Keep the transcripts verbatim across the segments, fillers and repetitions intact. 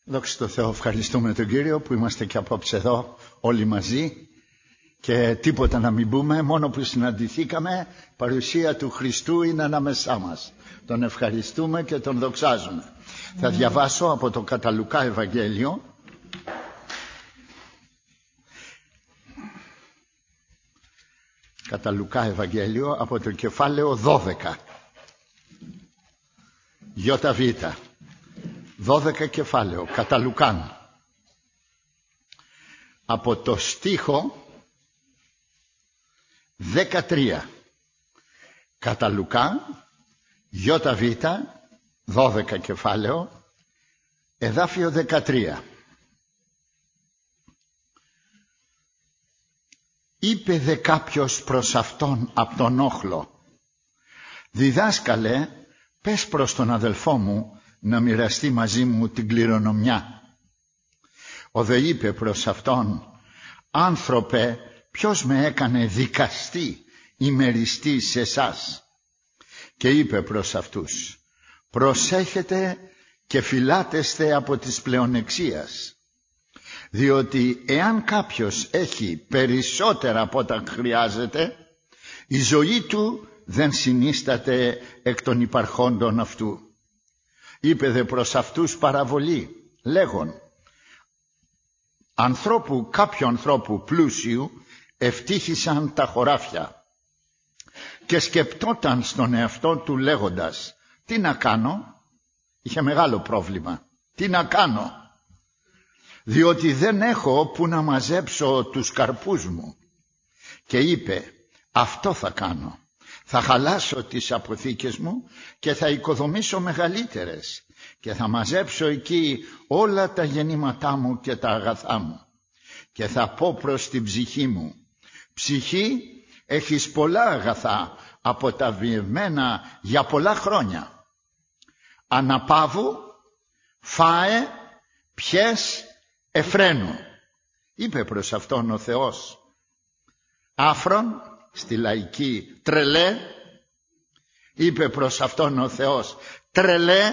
Δόξα τω Θεώ, ευχαριστούμε τον Κύριο που είμαστε και απόψε εδώ όλοι μαζί και τίποτα να μην πούμε, μόνο που συναντηθήκαμε, παρουσία του Χριστού είναι ανάμεσά μας. Τον ευχαριστούμε και τον δοξάζουμε. Mm. Θα διαβάσω από το κατά Λουκά Ευαγγέλιο κατά Λουκά Ευαγγέλιο από το κεφάλαιο δώδεκα Ιώτα Βήτα δώδεκα κεφάλαιο κατά Λουκάν, από το στίχο δεκατρία. Κατά Λουκά Ιώτα Βήτα δώδεκα κεφάλαιο εδάφιο δεκατρία. Είπε δε κάποιος προς αυτόν απ' τον όχλο: «Διδάσκαλε, πες προς τον αδελφό μου να μοιραστεί μαζί μου την κληρονομιά». Ο δε είπε προς αυτόν: «Άνθρωπε, ποιος με έκανε δικαστή ή μεριστή σε εσάς?» Και είπε προς αυτούς: «Προσέχετε και φυλάτεστε από της πλεονεξίας, διότι εάν κάποιος έχει περισσότερα από ότα χρειάζεται, η ζωή του δεν συνίσταται εκ των υπαρχόντων αυτού». Είπε δε προς αυτούς παραβολή λέγον: «Ανθρώπου, κάποιου ανθρώπου πλούσιου ευτύχησαν τα χωράφια και σκεπτόταν στον εαυτό του λέγοντας: τι να κάνω?» Είχε μεγάλο πρόβλημα. Τι να κάνω, διότι δεν έχω που να μαζέψω τους καρπούς μου. Και είπε: αυτό θα κάνω. Θα χαλάσω τις αποθήκες μου και θα οικοδομήσω μεγαλύτερες και θα μαζέψω εκεί όλα τα γεννήματά μου και τα αγαθά μου. Και θα πω προς την ψυχή μου: ψυχή, έχεις πολλά αγαθά αποταβιευμένα για πολλά χρόνια. Αναπαύου, φάε, πιες, εφραίνου». Είπε προς αυτόν ο Θεός: «Άφρον», στη λαϊκή τρελέ, είπε προς αυτόν ο Θεός: «Τρελέ,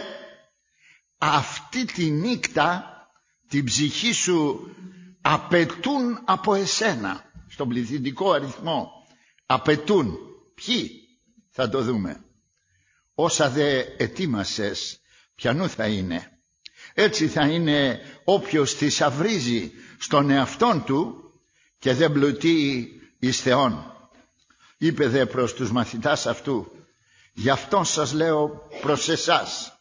αυτή τη νύχτα την ψυχή σου απαιτούν από εσένα». Στον πληθυντικό αριθμό απαιτούν. Ποιοι? Θα το δούμε. «Όσα δε ετοίμασες, ποιανού θα είναι?» Έτσι θα είναι όποιος θησαυρίζει στον εαυτόν του και δεν πλουτεί εις Θεόν. Είπε δε προς τους μαθητάς αυτού: «Γι' αυτόν σας λέω προς εσάς,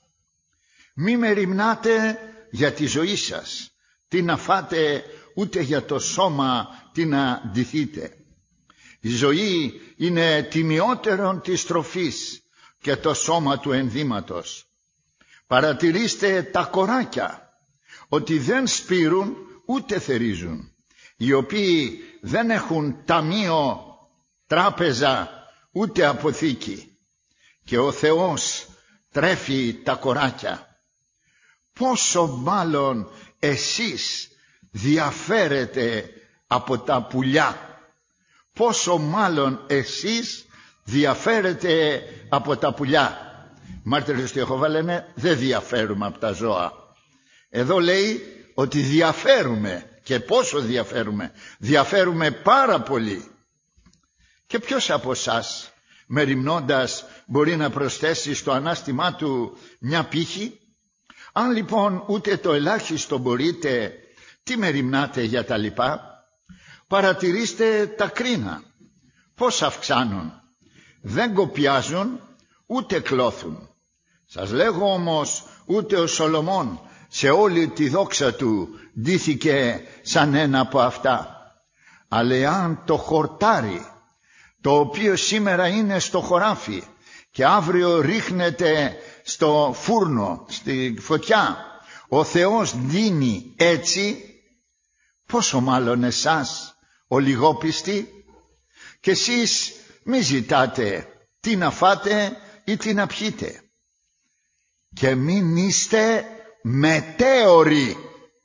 μη μεριμνάτε για τη ζωή σας, τι να φάτε, ούτε για το σώμα τι να ντυθείτε. Η ζωή είναι τιμιότερον της τροφής και το σώμα του ενδύματος. Παρατηρήστε τα κοράκια, ότι δεν σπείρουν ούτε θερίζουν, οι οποίοι δεν έχουν ταμείο, τράπεζα, ούτε αποθήκη, και ο Θεός τρέφει τα κοράκια. Πόσο μάλλον εσείς διαφέρετε από τα πουλιά, πόσο μάλλον εσείς διαφέρετε από τα πουλιά». Μάρτυρες του Ιεχωβά λένε δεν διαφέρουμε από τα ζώα. Εδώ λέει ότι διαφέρουμε. Και πόσο διαφέρουμε? Διαφέρουμε πάρα πολύ. Και ποιος από εσάς μεριμνώντας μπορεί να προσθέσει στο ανάστημά του μια πύχη? Αν λοιπόν ούτε το ελάχιστο μπορείτε, τι μεριμνάτε για τα λοιπά? Παρατηρήστε τα κρίνα, πώς αυξάνουν, δεν κοπιάζουν ούτε κλώθουν. Σας λέγω όμως, ούτε ο Σολομών σε όλη τη δόξα του ντύθηκε σαν ένα από αυτά. Αλλά εάν το χορτάρι, το οποίο σήμερα είναι στο χωράφι και αύριο ρίχνεται στο φούρνο, στη φωτιά, ο Θεός δίνει έτσι, πόσο μάλλον εσάς ο λιγόπιστοι? Και εσείς μη ζητάτε τι να φάτε ή τι να πιείτε, και μην είστε μετέωροι.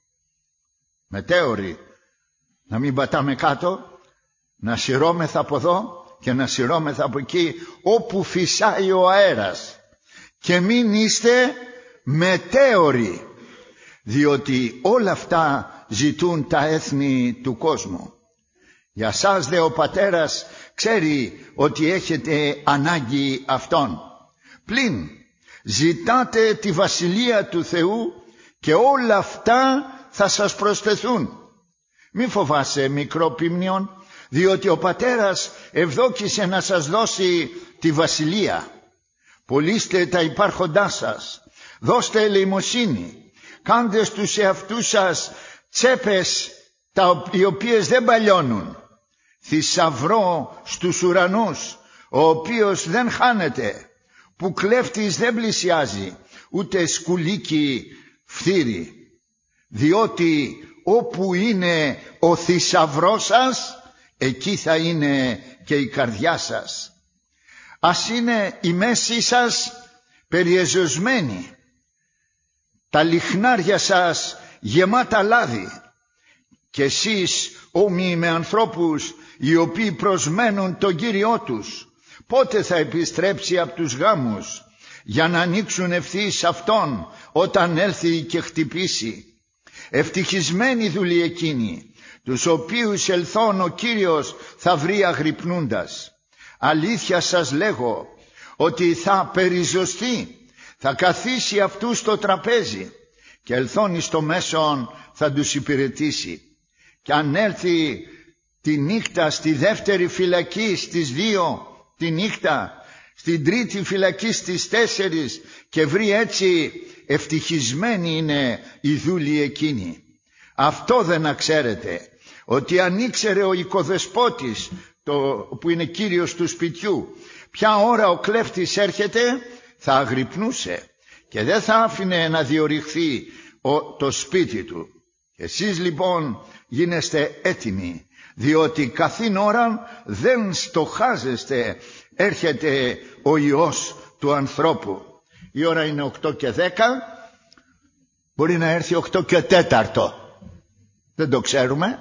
Μετέωροι, να μην πατάμε κάτω, να σειρώμεθα από εδώ και να σειρώμεθα από εκεί όπου φυσάει ο αέρας. Και μην είστε μετέωροι, διότι όλα αυτά ζητούν τα έθνη του κόσμου. Για σας δε ο Πατέρας ξέρει ότι έχετε ανάγκη αυτών. Πλην ζητάτε τη Βασιλεία του Θεού και όλα αυτά θα σας προσθεθούν. Μη φοβάσαι μικρό πίμνιον, διότι ο Πατέρας ευδόκησε να σας δώσει τη Βασιλεία. Πωλήστε τα υπάρχοντά σας, δώστε ελεημοσύνη, κάντε στους εαυτούς σας τσέπες τα, οι οποίες δεν παλιώνουν, θησαυρό στους ουρανούς, ο οποίος δεν χάνεται, που κλέφτης δεν πλησιάζει, ούτε σκουλίκι φθήρι. Διότι όπου είναι ο θησαυρός σας, εκεί θα είναι και η καρδιά σας. Ας είναι η μέση σας περιεζωσμένη, τα λιχνάρια σας γεμάτα λάδι, και εσείς όμοιοι με ανθρώπους οι οποίοι προσμένουν τον Κύριό τους, πότε θα επιστρέψει από τους γάμους για να ανοίξουν ευθύς αυτόν όταν έλθει και χτυπήσει. Ευτυχισμένοι δουλειοί εκείνοι, τους οποίους ελθόν ο Κύριος θα βρει αγρυπνούντας. Αλήθεια σας λέγω ότι θα περιζωστεί, θα καθίσει αυτούς στο τραπέζι και ελθόν εις το μέσον θα τους υπηρετήσει. Και αν έλθει τη νύχτα στη δεύτερη φυλακή στις δύο τη νύχτα, στην τρίτη φυλακή στις τέσσερις, και βρει έτσι, ευτυχισμένοι είναι οι δούλοι εκείνοι. Αυτό δεν να ξέρετε, ότι αν ήξερε ο οικοδεσπότης, το, που είναι κύριος του σπιτιού, ποια ώρα ο κλέφτης έρχεται, θα αγρυπνούσε και δεν θα άφηνε να διορυχθεί ο, το σπίτι του. Εσείς λοιπόν γίνεστε έτοιμοι, διότι καθήν ώρα δεν στοχάζεστε, έρχεται ο Υιός του ανθρώπου. Η ώρα είναι οκτώ και δέκα, μπορεί να έρθει οκτώ και τέταρτο, δεν το ξέρουμε.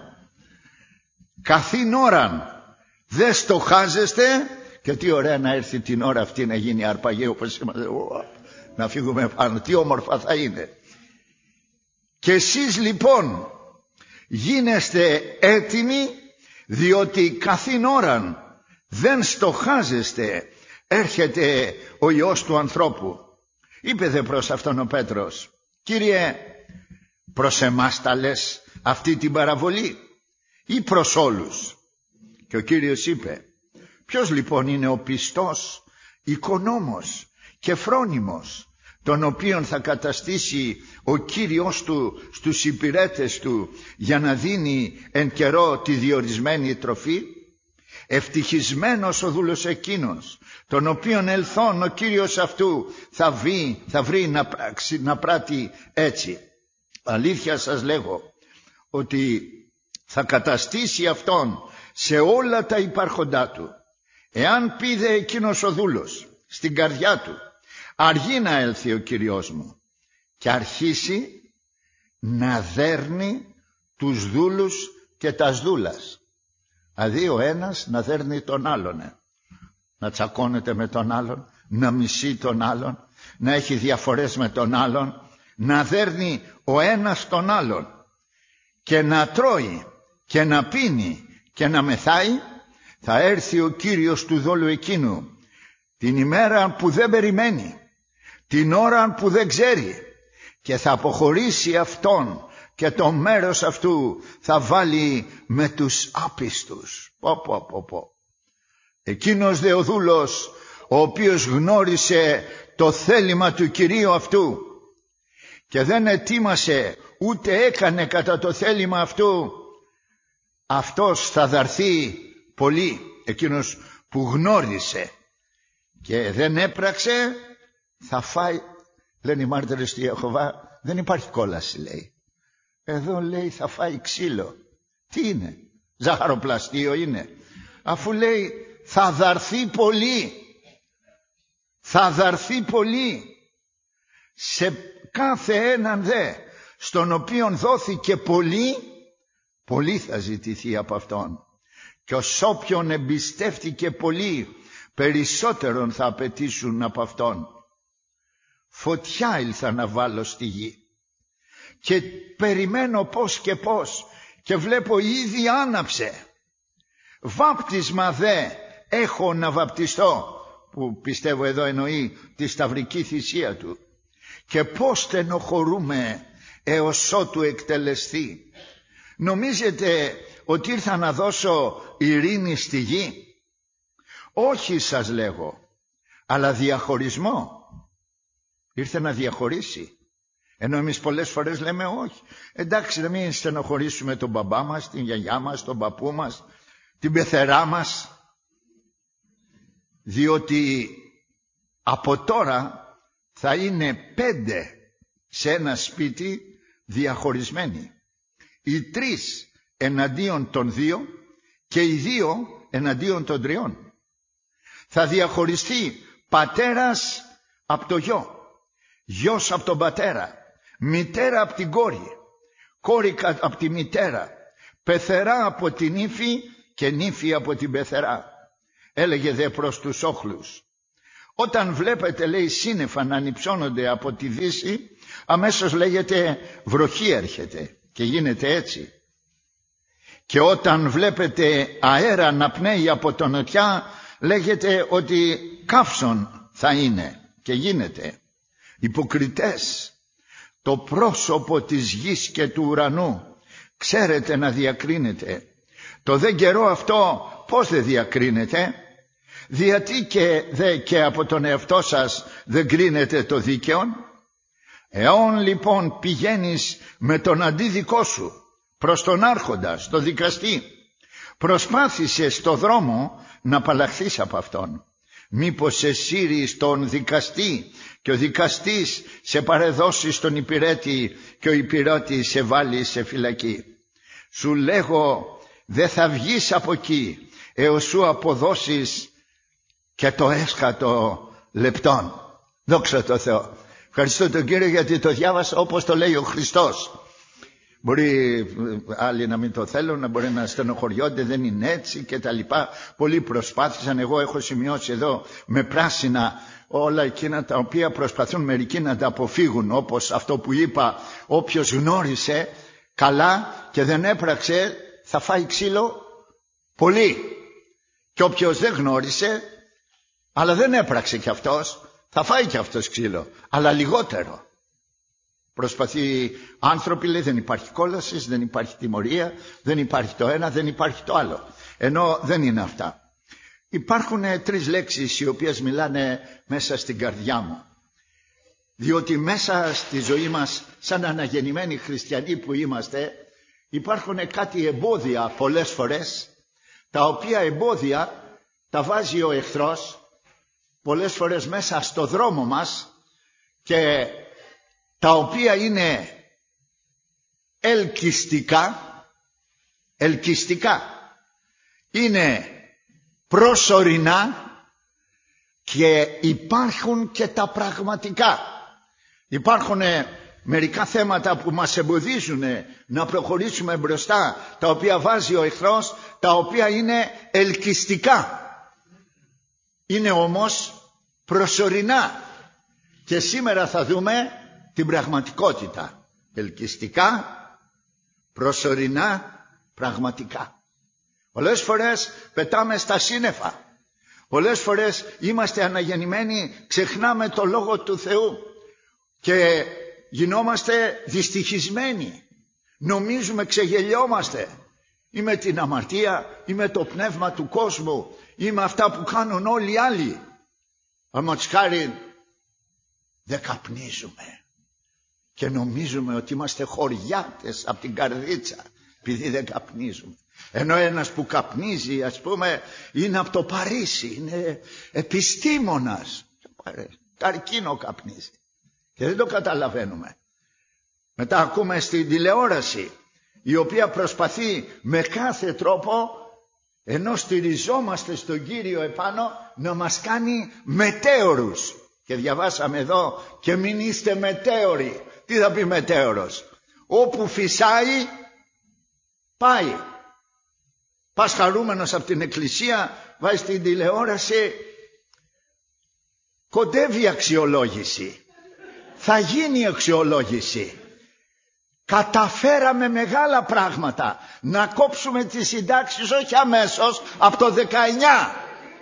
Καθήν ώρα δεν στοχάζεστε, και τι ωραία να έρθει την ώρα αυτή να γίνει αρπαγή, όπως είμαστε, να φύγουμε πάνω, τι όμορφα θα είναι. Και εσείς λοιπόν γίνεστε έτοιμοι, διότι καθήν ώραν δεν στοχάζεστε, έρχεται ο Υιός του ανθρώπου. Είπε δε προς αυτόν ο Πέτρος, Κύριε, προς εμάς τα λες αυτή την παραβολή ή προς όλους? Και ο Κύριος είπε, ποιος λοιπόν είναι ο πιστός οικονόμος και φρόνιμος, τον οποίον θα καταστήσει ο Κύριος του στους υπηρέτες του για να δίνει εν καιρό τη διορισμένη τροφή? Ευτυχισμένος ο δούλος εκείνος, τον οποίον ελθόν ο Κύριος αυτού θα βρει, θα βρει να, πράξει, να πράττει έτσι. Αλήθεια σας λέγω ότι θα καταστήσει αυτόν σε όλα τα υπάρχοντά του. Εάν πήδε εκείνος ο δούλος στην καρδιά του, αργεί να έλθει ο Κύριος μου, και αρχίσει να δέρνει τους δούλους και τας δούλας. Δηλαδή ο ένας να δέρνει τον άλλον, ε. να τσακώνεται με τον άλλον, να μισεί τον άλλον, να έχει διαφορές με τον άλλον, να δέρνει ο ένας τον άλλον, και να τρώει και να πίνει και να μεθάει. Θα έρθει ο Κύριος του δόλου εκείνου την ημέρα που δεν περιμένει, την ώρα που δεν ξέρει, και θα αποχωρήσει αυτόν και το μέρος αυτού θα βάλει με τους άπιστους. Πω πω πω πω. Εκείνος δε ο δούλος, ο οποίος γνώρισε το θέλημα του Κυρίου αυτού και δεν ετοίμασε ούτε έκανε κατά το θέλημα αυτού, αυτός θα δαρθεί πολύ. Εκείνος που γνώρισε και δεν έπραξε θα φάει. Λένε οι μάρτυρες του Ιεχωβά, δεν υπάρχει κόλαση, λέει. Εδώ λέει θα φάει ξύλο. Τι είναι? Ζαχαροπλαστείο είναι? Αφού λέει θα δαρθεί πολύ. Θα δαρθεί πολύ. Σε κάθε έναν δε, στον οποίον δόθηκε πολύ, πολύ θα ζητηθεί από αυτόν. Και ως όποιον εμπιστεύτηκε πολύ, περισσότερον θα απαιτήσουν από αυτόν. Φωτιά ήλθα να βάλω στη γη, και περιμένω πώς και πώς και βλέπω ήδη άναψε. Βάπτισμα δε έχω να βαπτιστώ, που πιστεύω εδώ εννοεί τη σταυρική θυσία του, και πώς στενοχωρούμε έως ότου εκτελεστεί. Νομίζετε ότι ήρθα να δώσω ειρήνη στη γη? Όχι, σας λέγω, αλλά διαχωρισμό. Ήρθε να διαχωρίσει. Ενώ εμείς πολλές φορές λέμε όχι, εντάξει, να μην στενοχωρήσουμε τον μπαμπά μας, την γιαγιά μας, τον παππού μας, την πεθερά μας, διότι από τώρα θα είναι πέντε σε ένα σπίτι διαχωρισμένοι. Οι τρεις εναντίον των δύο και οι δύο εναντίον των τριών. Θα διαχωριστεί πατέρας από το γιο, γιος από τον πατέρα, μητέρα από την κόρη, κόρη από τη μητέρα, πεθερά από την ύφη και νύφη από την πεθερά. Έλεγε δε προς τους όχλους. Όταν βλέπετε, λέει, σύννεφα να ανυψώνονται από τη δύση, αμέσως λέγεται βροχή έρχεται, και γίνεται έτσι. Και όταν βλέπετε αέρα να πνέει από τον νοτιά, λέγεται ότι καύσον θα είναι, και γίνεται. Υποκριτές, το πρόσωπο της γης και του ουρανού ξέρετε να διακρίνετε. Το δε καιρό αυτό πώς δεν διακρίνετε? Γιατί και δε και από τον εαυτό σας δεν κρίνετε το δίκαιον? Εόν λοιπόν πηγαίνεις με τον αντίδικό σου προς τον άρχοντα, στο δικαστή, προσπάθησε στο δρόμο να απαλλαχθείς από αυτόν. Μήπως σε σύρει στον δικαστή και ο δικαστής σε παρεδώσει στον υπηρέτη και ο υπηρέτης σε βάλει σε φυλακή. Σου λέγω, δεν θα βγεις από εκεί έως σου αποδώσεις και το έσχατο λεπτόν. Δόξα τω Θεώ. Ευχαριστώ τον Κύριο γιατί το διάβασα όπως το λέει ο Χριστός. Μπορεί άλλοι να μην το θέλουν, να μπορεί να στενοχωριόνται, δεν είναι έτσι και τα λοιπά. Πολλοί προσπάθησαν, εγώ έχω σημειώσει εδώ με πράσινα όλα εκείνα τα οποία προσπαθούν μερικοί να τα αποφύγουν, όπως αυτό που είπα, όποιος γνώρισε καλά και δεν έπραξε θα φάει ξύλο πολύ, και όποιος δεν γνώρισε αλλά δεν έπραξε κι αυτός θα φάει κι αυτός ξύλο, αλλά λιγότερο. Προσπαθεί άνθρωποι, λέει, δεν υπάρχει κόλαση, δεν υπάρχει τιμωρία, δεν υπάρχει το ένα, δεν υπάρχει το άλλο. Ενώ δεν είναι αυτά. Υπάρχουν τρεις λέξεις οι οποίες μιλάνε μέσα στην καρδιά μου. Διότι μέσα στη ζωή μας, σαν αναγεννημένοι χριστιανοί που είμαστε, υπάρχουν κάτι εμπόδια πολλές φορές, τα οποία εμπόδια τα βάζει ο εχθρός πολλές φορές μέσα στο δρόμο μας, και τα οποία είναι ελκυστικά, ελκυστικά, είναι προσωρινά, και υπάρχουν και τα πραγματικά. Υπάρχουν μερικά θέματα που μας εμποδίζουν να προχωρήσουμε μπροστά, τα οποία βάζει ο εχθρός, τα οποία είναι ελκυστικά, είναι όμως προσωρινά. Και σήμερα θα δούμε την πραγματικότητα. Ελκυστικά, προσωρινά, πραγματικά. Πολλές φορές πετάμε στα σύννεφα. Πολλές φορές είμαστε αναγεννημένοι, ξεχνάμε το Λόγο του Θεού και γινόμαστε δυστυχισμένοι. Νομίζουμε, ξεγελιόμαστε. Ή με την αμαρτία, ή με το πνεύμα του κόσμου, ή με αυτά που κάνουν όλοι οι άλλοι. Αματσχάριν, δεν καπνίζουμε και νομίζουμε ότι είμαστε χωριάτες από την καρδίτσα επειδή δεν καπνίζουμε. Ενώ ένας που καπνίζει, ας πούμε, είναι από το Παρίσι, είναι επιστήμονας, καρκίνο καπνίζει και δεν το καταλαβαίνουμε. Μετά ακούμε στην τηλεόραση, η οποία προσπαθεί με κάθε τρόπο, ενώ στηριζόμαστε στον Κύριο επάνω, να μας κάνει μετέωρους. Και διαβάσαμε εδώ, και μην είστε μετέωροι. Τι θα πει μετέωρος? Όπου φυσάει, πάει. Πας χαρούμενος από την εκκλησία, βάζεις την τηλεόραση, κοντεύει η αξιολόγηση. Θα γίνει η αξιολόγηση. καταφέραμε μεγάλα πράγματα. Να κόψουμε τις συντάξεις όχι αμέσως, από το δεκαεννιά.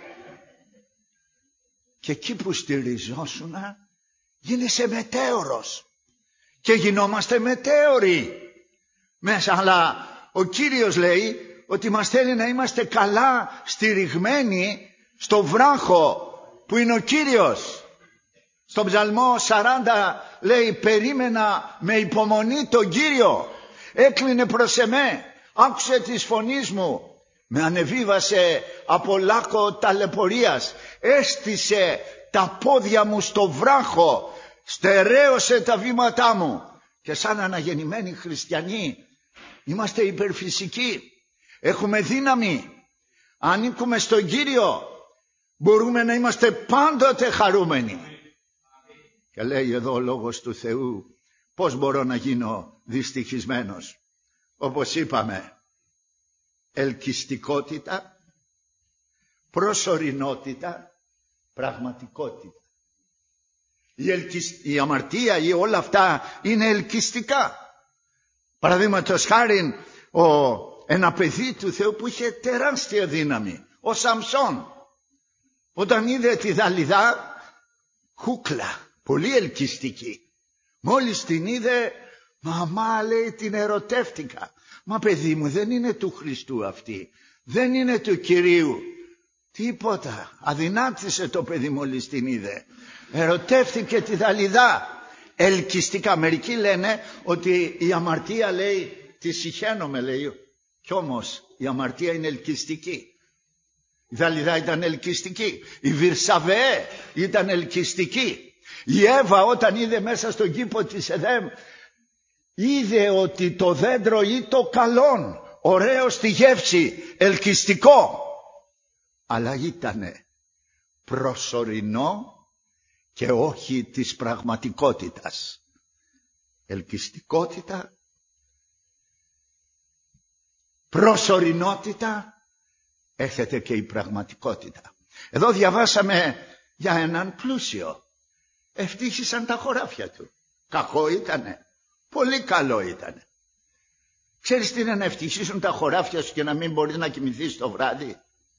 Και εκεί που στηριζόσουνα γίνεσαι μετέωρος. Και γινόμαστε μετέωροι μέσα. Αλλά ο Κύριος λέει ότι μας θέλει να είμαστε καλά στηριγμένοι στο βράχο που είναι ο Κύριος. Στον Ψαλμό σαράντα λέει, περίμενα με υπομονή τον Κύριο, έκλεινε προς εμέ, άκουσε της φωνής μου, με ανεβίβασε από λάκκο ταλαιπωρίας, έστησε τα πόδια μου στο βράχο, στερέωσε τα βήματά μου. Και σαν αναγεννημένοι χριστιανοί είμαστε υπερφυσικοί, έχουμε δύναμη, ανήκουμε στον Κύριο, μπορούμε να είμαστε πάντοτε χαρούμενοι. Και λέει εδώ ο Λόγος του Θεού, πώς μπορώ να γίνω δυστυχισμένος? Όπως είπαμε, ελκυστικότητα, προσωρινότητα, πραγματικότητα. Η, ελκυσ... η αμαρτία ή όλα αυτά είναι ελκυστικά. Παραδείγματος χάριν, ο... ένα παιδί του Θεού που είχε τεράστια δύναμη, ο Σαμσόν, όταν είδε τη Δαλιδά, χούκλα, πολύ ελκυστική. Μόλις την είδε, μαμά, λέει, την ερωτεύτηκα. Μα παιδί μου, δεν είναι του Χριστού αυτή, δεν είναι του Κυρίου. Τίποτα, αδυνάτησε το παιδί μόλις την είδε. Ερωτεύτηκε τη Δαλιδά. Ελκυστικά. Μερικοί λένε ότι η αμαρτία, λέει, τη συχαίνομαι, λέει. Κι όμως η αμαρτία είναι ελκυστική. Η Δαλιδά ήταν ελκυστική. Η Βυρσαβεέ ήταν ελκυστική. Η Εύα όταν είδε μέσα στον κήπο της Εδέμ, είδε ότι το δέντρο ήταν καλόν, ωραίο στη γεύση, ελκυστικό. Αλλά ήτανε προσωρινό και όχι της πραγματικότητας. Ελκυστικότητα, προσωρινότητα, έρχεται και η πραγματικότητα. Εδώ διαβάσαμε για έναν πλούσιο. Ευτύχησαν τα χωράφια του. Κακό ήτανε? Πολύ καλό ήτανε. Ξέρεις τι είναι να ευτυχήσουν τα χωράφια σου και να μην μπορείς να κοιμηθείς το βράδυ?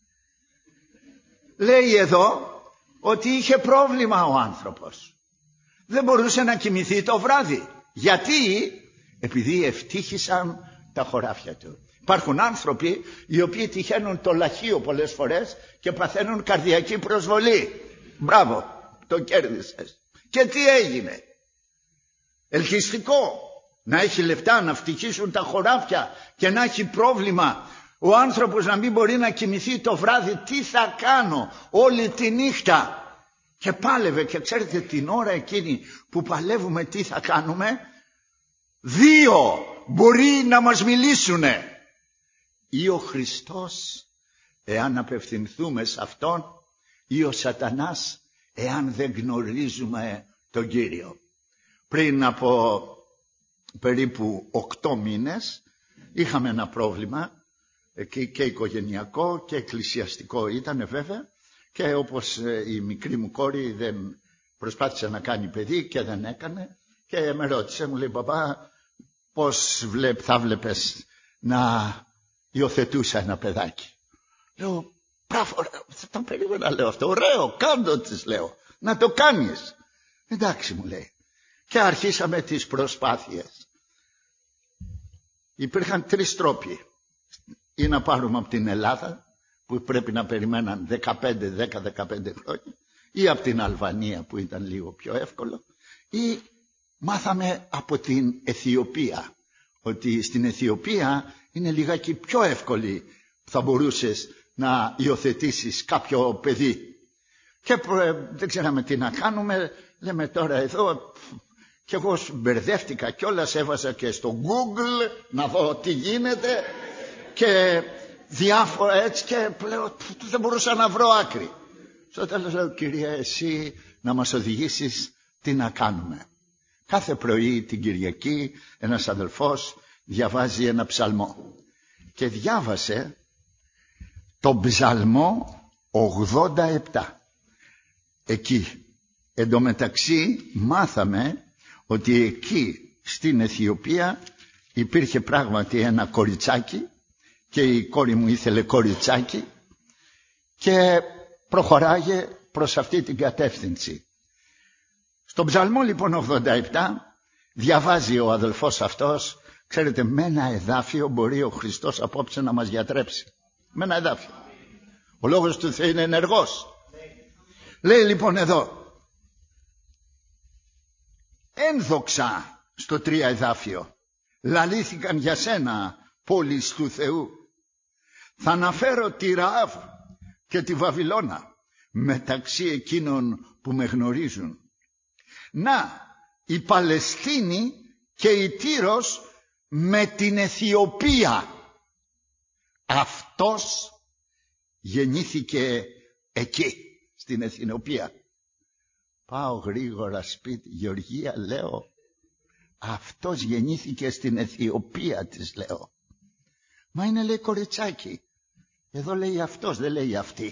Λέει εδώ ότι είχε πρόβλημα ο άνθρωπος. Δεν μπορούσε να κοιμηθεί το βράδυ. Γιατί? Επειδή ευτύχησαν τα χωράφια του. Υπάρχουν άνθρωποι οι οποίοι τυχαίνουν το λαχείο πολλές φορές και παθαίνουν καρδιακή προσβολή. Μπράβο, το κέρδισες. Και τι έγινε? Ελκυστικό να έχει λεφτά, να ευτυχήσουν τα χωράφια και να έχει πρόβλημα ο άνθρωπος να μην μπορεί να κοιμηθεί το βράδυ. Τι θα κάνω όλη τη νύχτα? Και πάλευε. Και ξέρετε, την ώρα εκείνη που παλεύουμε τι θα κάνουμε? Δύο μπορεί να μας μιλήσουνε. Ή ο Χριστός, εάν απευθυνθούμε σε Αυτόν, ή ο Σατανάς, εάν δεν γνωρίζουμε τον Κύριο. Πριν από περίπου οκτώ μήνες είχαμε ένα πρόβλημα και, και οικογενειακό και εκκλησιαστικό ήταν βέβαια, και όπως η μικρή μου κόρη δεν προσπάθησε να κάνει παιδί και δεν έκανε, και με ρώτησε, μου λέει, παπά, πώς βλέπ, θα βλέπεις να υιοθετούσα ένα παιδάκι? Λέω, μπράβο, θα τον περίμενα, λέω αυτό, ωραίο, κάντο της, λέω, να το κάνεις. Εντάξει, μου λέει. Και αρχίσαμε τις προσπάθειες. Υπήρχαν τρεις τρόποι. Ή να πάρουμε από την Ελλάδα, που πρέπει να περιμέναν δεκαπέντε δέκα δεκαπέντε χρόνια, ή από την Αλβανία που ήταν λίγο πιο εύκολο, ή μάθαμε από την Αιθιοπία, ότι στην Αιθιοπία είναι λιγάκι πιο εύκολη, θα μπορούσες να υιοθετήσεις κάποιο παιδί. Και δεν ξέραμε τι να κάνουμε, λέμε τώρα εδώ, και εγώ μπερδεύτηκα κιόλας, έβαζα και στο Google να δω τι γίνεται και διάφορα έτσι, και πλέον δεν μπορούσα να βρω άκρη. Στο τέλος λέω, κυρία, εσύ να μας οδηγήσεις τι να κάνουμε. Κάθε πρωί την Κυριακή ένας αδελφός διαβάζει ένα ψαλμό και διάβασε τον ψαλμό ογδόντα επτά. Εκεί εντωμεταξύ μάθαμε ότι εκεί στην Αιθιοπία υπήρχε πράγματι ένα κοριτσάκι και η κόρη μου ήθελε κοριτσάκι και προχωράγε προς αυτή την κατεύθυνση. Στον Ψαλμό λοιπόν ογδόντα επτά διαβάζει ο αδελφός αυτός, ξέρετε, με ένα εδάφιο μπορεί ο Χριστός απόψε να μας γιατρέψει. Με ένα εδάφιο. Ο λόγος του Θεού είναι ενεργός. Λέει λοιπόν εδώ, ένδοξα στο τρία εδάφιο, λαλήθηκαν για σένα πόλεις του Θεού. Θα αναφέρω τη Ραάβ και τη Βαβυλώνα μεταξύ εκείνων που με γνωρίζουν. Να, η Παλαιστίνη και η Τύρος με την Αιθιοπία. Αυτός γεννήθηκε εκεί, στην Αιθιοπία. Πάω γρήγορα σπίτι, Γεωργία, λέω, αυτός γεννήθηκε στην Αιθιοπία, της λέω. Μα είναι, λέει, κοριτσάκι. Εδώ λέει αυτός, δεν λέει αυτή.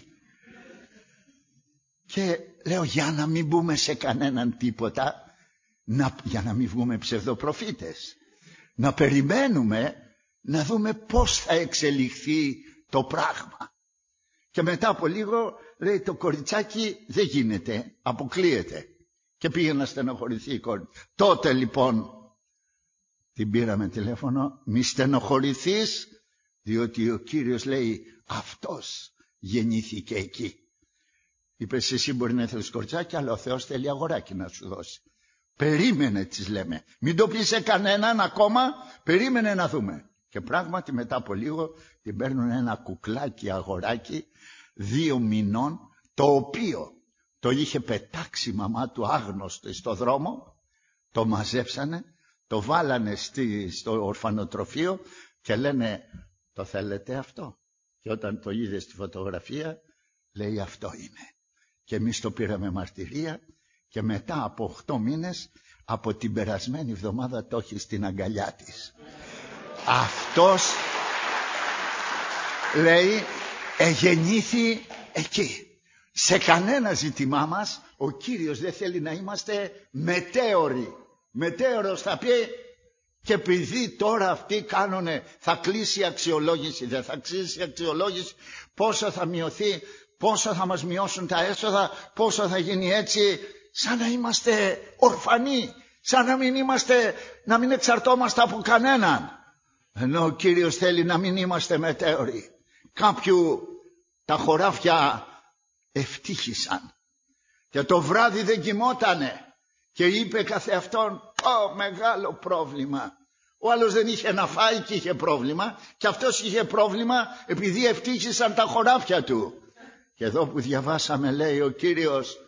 Και λέω, για να μην μπούμε σε κανέναν τίποτα, να, για να μην βγούμε ψευδοπροφήτες, να περιμένουμε να δούμε πώς θα εξελιχθεί το πράγμα. Και μετά από λίγο λέει, το κοριτσάκι δεν γίνεται, αποκλείεται. Και πήγε να στενοχωρηθεί η κόρη. Τότε λοιπόν την πήραμε τηλέφωνο, μη στενοχωρηθείς, διότι ο Κύριος λέει, αυτός γεννήθηκε εκεί. Είπες, εσύ μπορεί να θέλεις κοριτσάκι, αλλά ο Θεός θέλει αγοράκι να σου δώσει. Περίμενε, της λέμε. Μην το πεις σε κανέναν ακόμα, περίμενε να δούμε. Και πράγματι μετά από λίγο την παίρνουν ένα κουκλάκι αγοράκι δύο μηνών, το οποίο το είχε πετάξει η μαμά του άγνωστο στο δρόμο, το μαζέψανε, το βάλανε στη, στο ορφανοτροφείο και λένε, το θέλετε αυτό? Και όταν το είδε στη φωτογραφία λέει, αυτό είναι. Και εμείς το πήραμε μαρτυρία και μετά από οχτώ μήνες από την περασμένη εβδομάδα το έχει στην αγκαλιά της. Αυτός, λέει, εγεννήθη εκεί. Σε κανένα ζήτημά μας ο Κύριος δεν θέλει να είμαστε μετέωροι. Μετέωρος θα πει, και επειδή τώρα αυτοί κάνουνε, θα κλείσει η αξιολόγηση, δεν θα κλείσει η αξιολόγηση, πόσο θα μειωθεί, πόσο θα μας μειώσουν τα έσοδα, πόσο θα γίνει έτσι, σαν να είμαστε ορφανοί, σαν να μην είμαστε, να μην εξαρτώμαστε από κανέναν. Ενώ ο Κύριος θέλει να μην είμαστε μετέωροι. Κάποιου τα χωράφια ευτύχησαν και το βράδυ δεν κοιμότανε και είπε καθεαυτόν, «Ω, μεγάλο πρόβλημα». Ο άλλος δεν είχε να φάει και είχε πρόβλημα, και αυτός είχε πρόβλημα επειδή ευτύχησαν τα χωράφια του. Και εδώ που διαβάσαμε λέει ο Κύριος,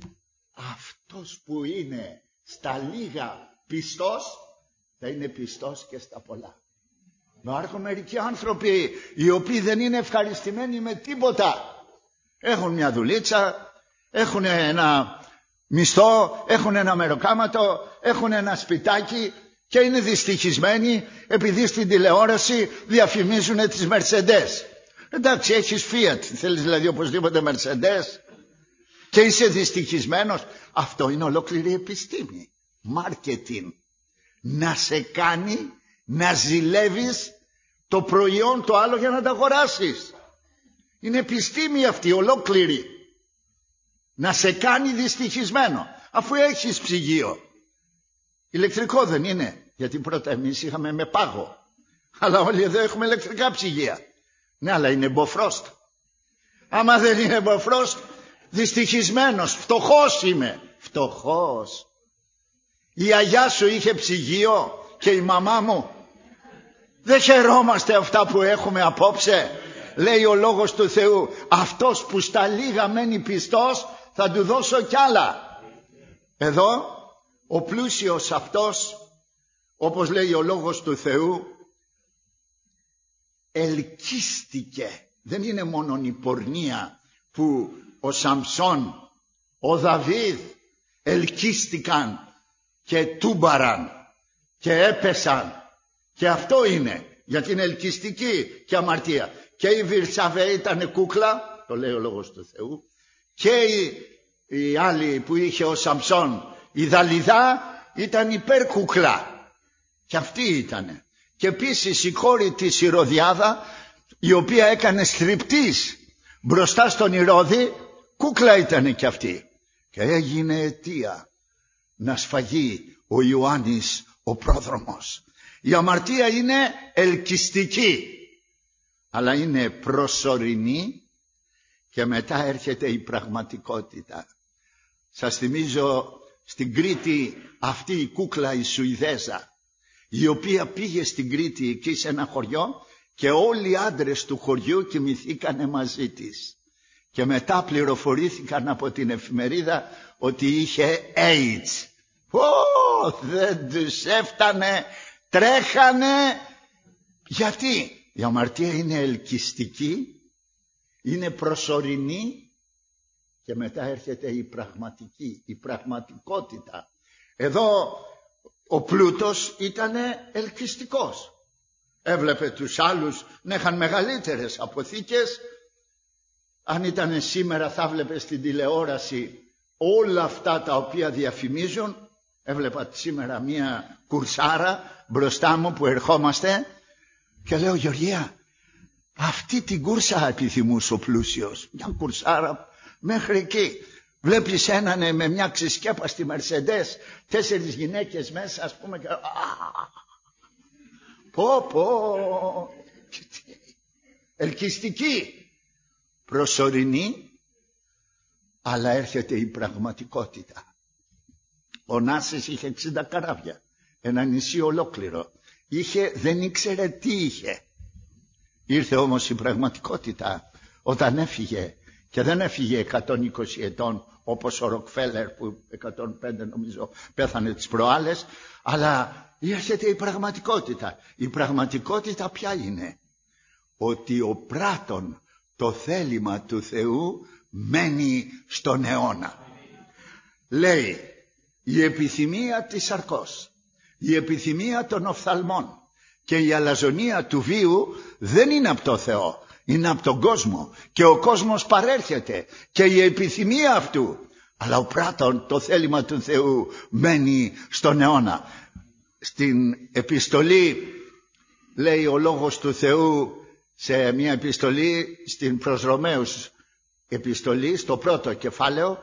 αυτός που είναι στα λίγα πιστός θα είναι πιστός και στα πολλά. Υπάρχουν μερικοί άνθρωποι οι οποίοι δεν είναι ευχαριστημένοι με τίποτα. Έχουν μια δουλίτσα, έχουν ένα μισθό, έχουν ένα μεροκάματο, έχουν ένα σπιτάκι και είναι δυστυχισμένοι επειδή στην τηλεόραση διαφημίζουν τις Mercedes. Εντάξει, έχεις Fiat, θέλεις δηλαδή οπωσδήποτε Mercedes και είσαι δυστυχισμένος. Αυτό είναι ολόκληρη επιστήμη, marketing. Να σε κάνει να ζηλεύεις το προϊόν το άλλο για να τα αγοράσεις. Είναι επιστήμη αυτή ολόκληρη. Να σε κάνει δυστυχισμένο αφού έχεις ψυγείο. Ηλεκτρικό δεν είναι, γιατί πρώτα εμείς είχαμε με πάγο, αλλά όλοι εδώ έχουμε ηλεκτρικά ψυγεία. Ναι, αλλά είναι μποφρόστ. Άμα δεν είναι μποφρόστ, δυστυχισμένος, φτωχός είμαι. Φτωχός. Η αγιά σου είχε ψυγείο και η μαμά μου. Δεν χαιρόμαστε αυτά που έχουμε απόψε? Λέει ο λόγος του Θεού, αυτός που στα λίγα μένει πιστός θα του δώσω κι άλλα. Εδώ ο πλούσιος αυτός, όπως λέει ο λόγος του Θεού, ελκύστηκε. Δεν είναι μόνο η πορνεία που ο Σαμψόν, ο Δαβίδ ελκύστηκαν και τούμπαραν και έπεσαν. Και αυτό είναι, γιατί είναι ελκυστική και αμαρτία. Και η Βυρσαβέ ήταν κούκλα, το λέει ο λόγος του Θεού, και η, η άλλη που είχε ο Σαμψόν, η Δαλιδά, ήταν υπερκούκλα. Και αυτή ήτανε. Και επίσης η κόρη της Ηρωδιάδα, η οποία έκανε στριπτής μπροστά στον Ηρώδη, κούκλα ήταν και αυτή. Και έγινε αιτία να σφαγεί ο Ιωάννης ο πρόδρομος. Η αμαρτία είναι ελκυστική, αλλά είναι προσωρινή και μετά έρχεται η πραγματικότητα. Σας θυμίζω στην Κρήτη αυτή η κούκλα η Σουηδέζα, η οποία πήγε στην Κρήτη εκεί σε ένα χωριό και όλοι οι άντρες του χωριού κοιμηθήκανε μαζί της. Και μετά πληροφορήθηκαν από την εφημερίδα ότι είχε AIDS. Ω, δεν τους έφτανε, τρέχανε. Γιατί? Η αμαρτία είναι ελκυστική, είναι προσωρινή και μετά έρχεται η πραγματική, η πραγματικότητα. Εδώ ο πλούτος ήταν ελκυστικός. Έβλεπε τους άλλους να είχαν μεγαλύτερες αποθήκες. Αν ήταν σήμερα θα βλέπε στην τηλεόραση όλα αυτά τα οποία διαφημίζουν. Έβλεπα σήμερα μία κουρσάρα μπροστά μου που ερχόμαστε και λέω, Γεωργία, αυτή την κούρσα επιθυμούσε ο πλούσιος. Μια κουρσάρα μέχρι εκεί. Βλέπεις έναν με μια ξεσκέπαστη Μερσεντές, τέσσερις γυναίκες μέσα, ας πούμε, και... πω πω, ελκυστική, προσωρινή, αλλά έρχεται η πραγματικότητα. Ο Νάσης είχε εξήντα καράβια, ένα νησί ολόκληρο. Είχε, δεν ήξερε τι είχε. Ήρθε όμως η πραγματικότητα όταν έφυγε, και δεν έφυγε εκατόν είκοσι ετών όπως ο Ροκφέλερ που εκατόν πέντε νομίζω πέθανε τις προάλλες, αλλά έρχεται η πραγματικότητα. Η πραγματικότητα ποια είναι? Ότι ο πράτων το θέλημα του Θεού μένει στον αιώνα. Λέει, η επιθυμία της σαρκός, η επιθυμία των οφθαλμών και η αλαζονία του βίου δεν είναι από το Θεό, είναι από τον κόσμο, και ο κόσμος παρέρχεται και η επιθυμία αυτού, αλλά ο πράτον το θέλημα του Θεού μένει στον αιώνα. Στην επιστολή, λέει ο λόγος του Θεού σε μια επιστολή, στην προς Ρωμαίους επιστολή, στο πρώτο κεφάλαιο,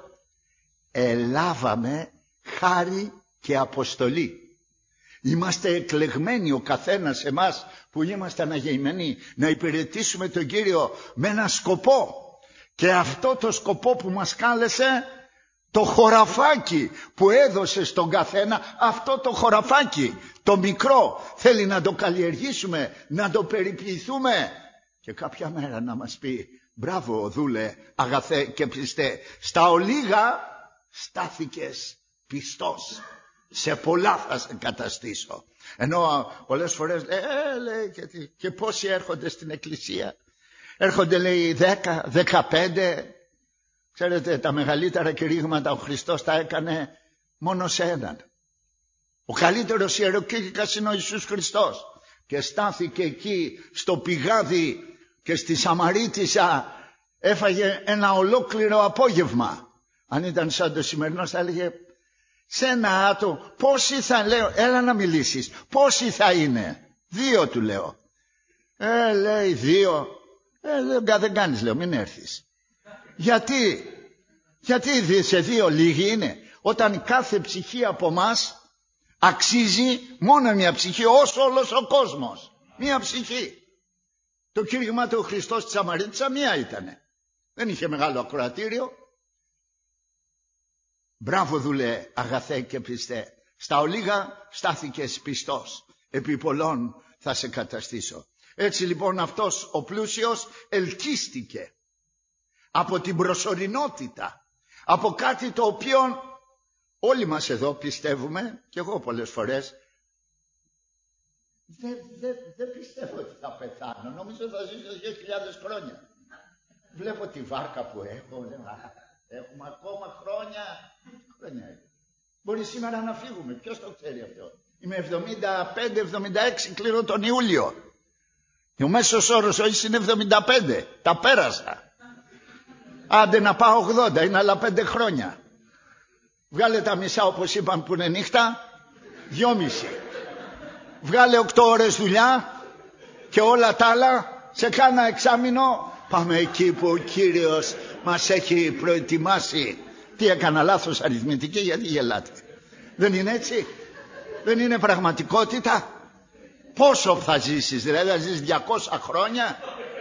ελάβαμε χάρη και αποστολή. Είμαστε εκλεγμένοι ο καθένας εμάς που είμαστε αναγεημένοι να υπηρετήσουμε τον Κύριο με ένα σκοπό. Και αυτό το σκοπό που μας κάλεσε, το χωραφάκι που έδωσε στον καθένα, αυτό το χωραφάκι, το μικρό, θέλει να το καλλιεργήσουμε, να το περιποιηθούμε. Και κάποια μέρα να μας πει, μπράβο δούλε αγαθέ και πιστέ, στα ολίγα στάθηκες πιστός, σε πολλά θα σε καταστήσω. Ενώ πολλές φορές ε, λέει, και, και πόσοι έρχονται στην εκκλησία? Έρχονται, λέει, δέκα, δεκαπέντε. Ξέρετε, τα μεγαλύτερα κηρύγματα ο Χριστός τα έκανε μόνο σε έναν. Ο καλύτερος ιεροκήρυκας είναι ο Ιησούς Χριστός. Και στάθηκε εκεί στο πηγάδι και στη Σαμαρίτισσα, έφαγε ένα ολόκληρο απόγευμα. Αν ήταν σαν το σημερινό θα έλεγε, σε ένα άτομο, πόσοι θα, λέω, έλα να μιλήσεις, πόσοι θα είναι? Δύο, του λέω. Ε, λέει, δύο. Ε, λέω, δεν κάνεις, λέω, μην έρθεις. Γιατί, γιατί σε δύο λίγοι είναι? Όταν κάθε ψυχή από μας αξίζει μόνο μια ψυχή, όσο όλος ο κόσμος. Μια ψυχή. Το κήρυγμα του Χριστός της Σαμαρίτισσα μία ήτανε. Δεν είχε μεγάλο ακροατήριο. Μπράβο δούλε αγαθέ και πιστέ, στα ολίγα στάθηκες πιστός, επί πολλών θα σε καταστήσω. Έτσι λοιπόν αυτός ο πλούσιος ελκύστηκε από την προσωρινότητα, από κάτι το οποίο όλοι μας εδώ πιστεύουμε, και εγώ πολλές φορές δεν δε, δε πιστεύω ότι θα πεθάνω, νομίζω θα ζήσω δύο χιλιάδες χρόνια. Βλέπω τη βάρκα που έχω, λέω, έχουμε ακόμα χρόνια. χρόνια. Μπορεί σήμερα να φύγουμε, ποιος το ξέρει αυτό? Είμαι εβδομήντα πέντε εβδομήντα έξι, κλείνω τον Ιούλιο. Ο μέσος όρος ζωής είναι εβδομήντα πέντε, τα πέρασα. Άντε να πάω ογδόντα, είναι άλλα πέντε χρόνια. Βγάλε τα μισά όπως είπαν που είναι νύχτα, δυόμιση. βγάλε οκτώ ώρες δουλειά και όλα τα άλλα σε κάνα εξάμηνο πάμε εκεί που ο Κύριος μας έχει προετοιμάσει. Τι έκανα λάθος αριθμητική, γιατί γελάτε? Δεν είναι έτσι? Δεν είναι πραγματικότητα? Πόσο θα ζήσεις, δηλαδή θα ζήσεις διακόσια χρόνια?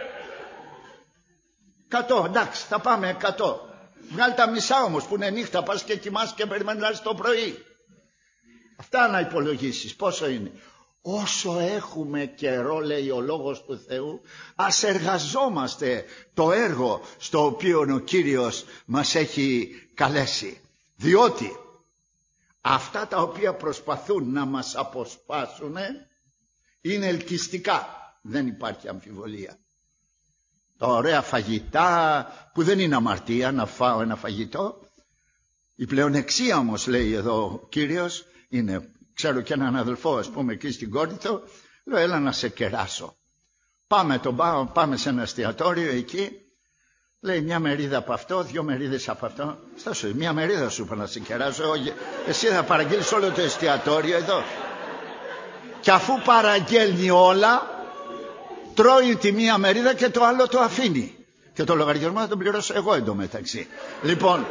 εκατό, εντάξει, θα πάμε εκατό. Βγάλει τα μισά όμως που είναι νύχτα, πας και κοιμάσαι και περιμένεις το πρωί. Αυτά να υπολογίσεις πόσο είναι. Όσο έχουμε καιρό, λέει ο Λόγος του Θεού, ας εργαζόμαστε το έργο στο οποίο ο Κύριος μας έχει καλέσει. Διότι αυτά τα οποία προσπαθούν να μας αποσπάσουν είναι ελκυστικά. Δεν υπάρχει αμφιβολία. Τα ωραία φαγητά που δεν είναι αμαρτία να φάω ένα φαγητό. Η πλεονεξία όμως, λέει εδώ ο Κύριος, είναι... Ξέρω και έναν αδελφό, ας πούμε, εκεί στην Κόρινθο, λέω έλα να σε κεράσω. Πάμε, τον, πάμε σε ένα εστιατόριο εκεί, λέει μια μερίδα από αυτό, δύο μερίδες από αυτό. Στάσου, μια μερίδα σου είπα να σε κεράσω, εσύ θα παραγγείλεις όλο το εστιατόριο εδώ. Και αφού παραγγέλνει όλα, τρώει τη μία μερίδα και το άλλο το αφήνει. Και το λογαριασμό θα τον πληρώσω εγώ εντωμεταξύ. Λοιπόν,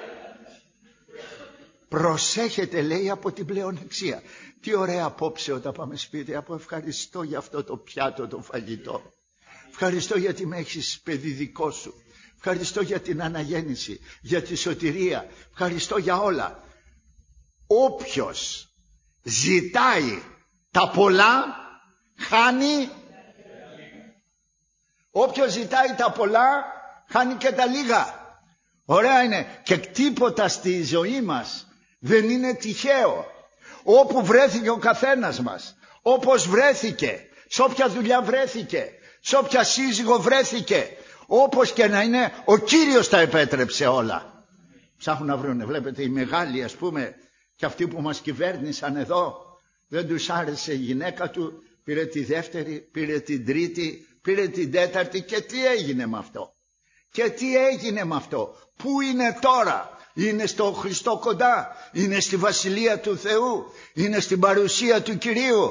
προσέχετε, λέει, από την πλεονεξία. Τι ωραία απόψε όταν πάμε σπίτι. Από ευχαριστώ για αυτό το πιάτο, το φαγητό. Ευχαριστώ γιατί με έχεις παιδί δικό σου. Ευχαριστώ για την αναγέννηση, για τη σωτηρία. Ευχαριστώ για όλα. Όποιος ζητάει τα πολλά, χάνει. Όποιος ζητάει τα πολλά, χάνει και τα λίγα. Ωραία είναι. Και τίποτα στη ζωή μας δεν είναι τυχαίο. Όπου βρέθηκε ο καθένας μας, όπως βρέθηκε, σε όποια δουλειά βρέθηκε, σε όποια σύζυγο βρέθηκε, όπως και να είναι, ο Κύριος τα επέτρεψε όλα. Ψάχνουν να βρούνε, βλέπετε, οι μεγάλοι, ας πούμε, και αυτοί που μας κυβέρνησαν εδώ, δεν τους άρεσε η γυναίκα του, πήρε τη δεύτερη, πήρε την τρίτη, πήρε την τέταρτη, και τι έγινε με αυτό? Και τι έγινε με αυτό? Πού είναι τώρα? Είναι στο Χριστό κοντά? Είναι στη Βασιλεία του Θεού? Είναι στην παρουσία του Κυρίου?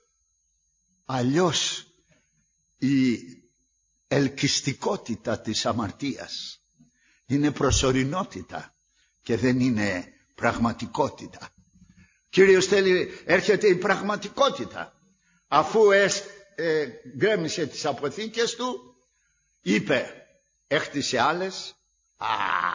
Αλλιώς η ελκυστικότητα της αμαρτίας είναι προσωρινότητα και δεν είναι πραγματικότητα. Κύριος θέλει, έρχεται η πραγματικότητα. Αφού εσ, ε, γκρέμισε τις αποθήκες του, είπε, έχτισε άλλες. Α,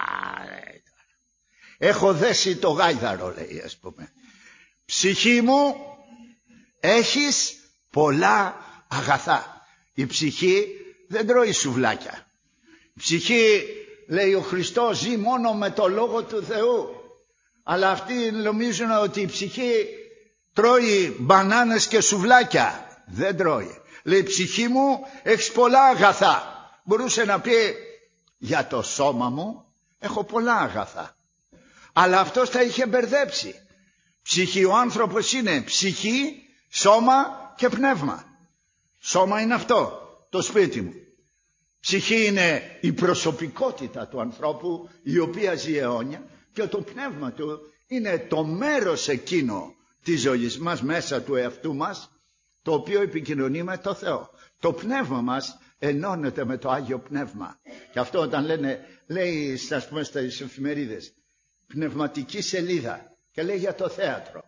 έχω δέσει το γάιδαρο, λέει, ας πούμε. Ψυχή μου, έχεις πολλά αγαθά. Η ψυχή δεν τρώει σουβλάκια. Η ψυχή, λέει ο Χριστός, ζει μόνο με το Λόγο του Θεού. Αλλά αυτοί νομίζουν ότι η ψυχή τρώει μπανάνες και σουβλάκια. Δεν τρώει. Λέει, ψυχή μου, έχεις πολλά αγαθά. Μπορούσε να πει, για το σώμα μου έχω πολλά αγαθά. Αλλά αυτός τα είχε μπερδέψει. Ψυχή, ο άνθρωπος είναι ψυχή, σώμα και πνεύμα. Σώμα είναι αυτό, το σπίτι μου. Ψυχή είναι η προσωπικότητα του ανθρώπου, η οποία ζει αιώνια, και το πνεύμα του είναι το μέρος εκείνο της ζωής μας, μέσα του εαυτού μας, το οποίο επικοινωνεί με το Θεό. Το πνεύμα μας ενώνεται με το Άγιο Πνεύμα. Και αυτό όταν λένε, λέει στις, πούμε, στις εφημερίδες, πνευματική σελίδα, και λέει για το θέατρο.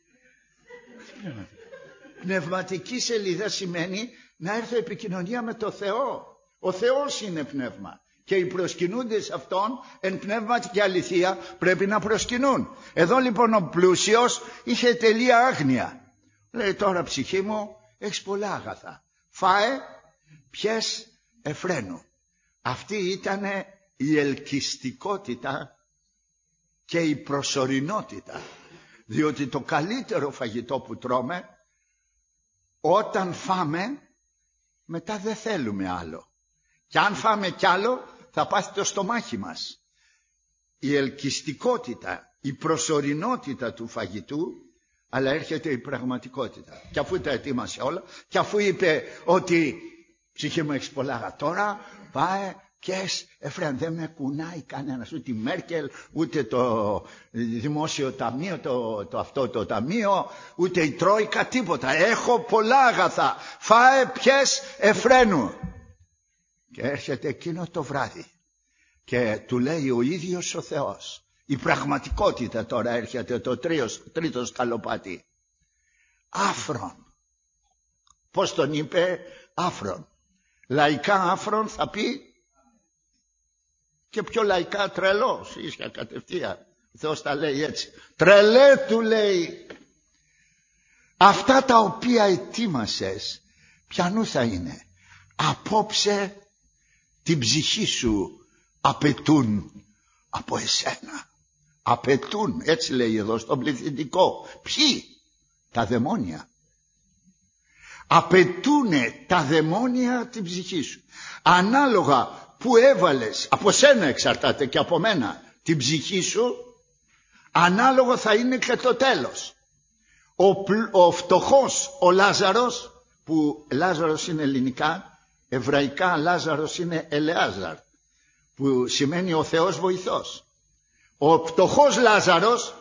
Πνευματική σελίδα σημαίνει να έρθει επικοινωνία με το Θεό. Ο Θεός είναι πνεύμα. Και οι προσκυνούντες αυτόν εν πνεύματι και αληθεία πρέπει να προσκυνούν. Εδώ λοιπόν ο πλούσιος είχε τελεία άγνοια. Λέει, τώρα ψυχή μου, έχεις πολλά αγαθά. Φάε, πιες, εφραίνου. Αυτή ήταν η ελκυστικότητα και η προσωρινότητα. Διότι το καλύτερο φαγητό που τρώμε, όταν φάμε, μετά δεν θέλουμε άλλο. Και αν φάμε κι άλλο, θα πάθει το στομάχι μας. Η ελκυστικότητα, η προσωρινότητα του φαγητού, αλλά έρχεται η πραγματικότητα. Και αφού τα ετοίμασε όλα, και αφού είπε ότι ψυχή μου έχεις πολλά, τώρα πάει Ποιες, Εφραίμ, δεν με κουνάει κανένας, ούτε η Μέρκελ, ούτε το δημόσιο ταμείο, το, το αυτό το ταμείο, ούτε η Τρόικα, τίποτα. Έχω πολλά αγαθά. Φάε, πιες, Εφραίνου. Και έρχεται εκείνο το βράδυ και του λέει ο ίδιος ο Θεός. Η πραγματικότητα τώρα έρχεται, το τρίτο, τρίτο σκαλοπάτι. Άφρον. Πώς τον είπε? Άφρον. Λαϊκά άφρον θα πει, και πιο λαϊκά τρελός, ίσια κατευθείαν. Ο Θεός τα λέει έτσι. Τρελέ, του λέει, αυτά τα οποία ετοίμασες, ποιανού θα είναι? Απόψε την ψυχή σου απαιτούν από εσένα. Απαιτούν, έτσι λέει εδώ στον πληθυντικό. Ποιοι? Τα δαιμόνια. Απαιτούνε τα δαιμόνια την ψυχή σου. Ανάλογα που έβαλες, από σένα εξαρτάται και από μένα, την ψυχή σου, ανάλογο θα είναι και το τέλος. Ο, ο φτωχός, ο Λάζαρος, που Λάζαρος είναι ελληνικά, εβραϊκά Λάζαρος είναι Ελεάζαρ, που σημαίνει ο Θεός βοηθός. Ο φτωχός Λάζαρος,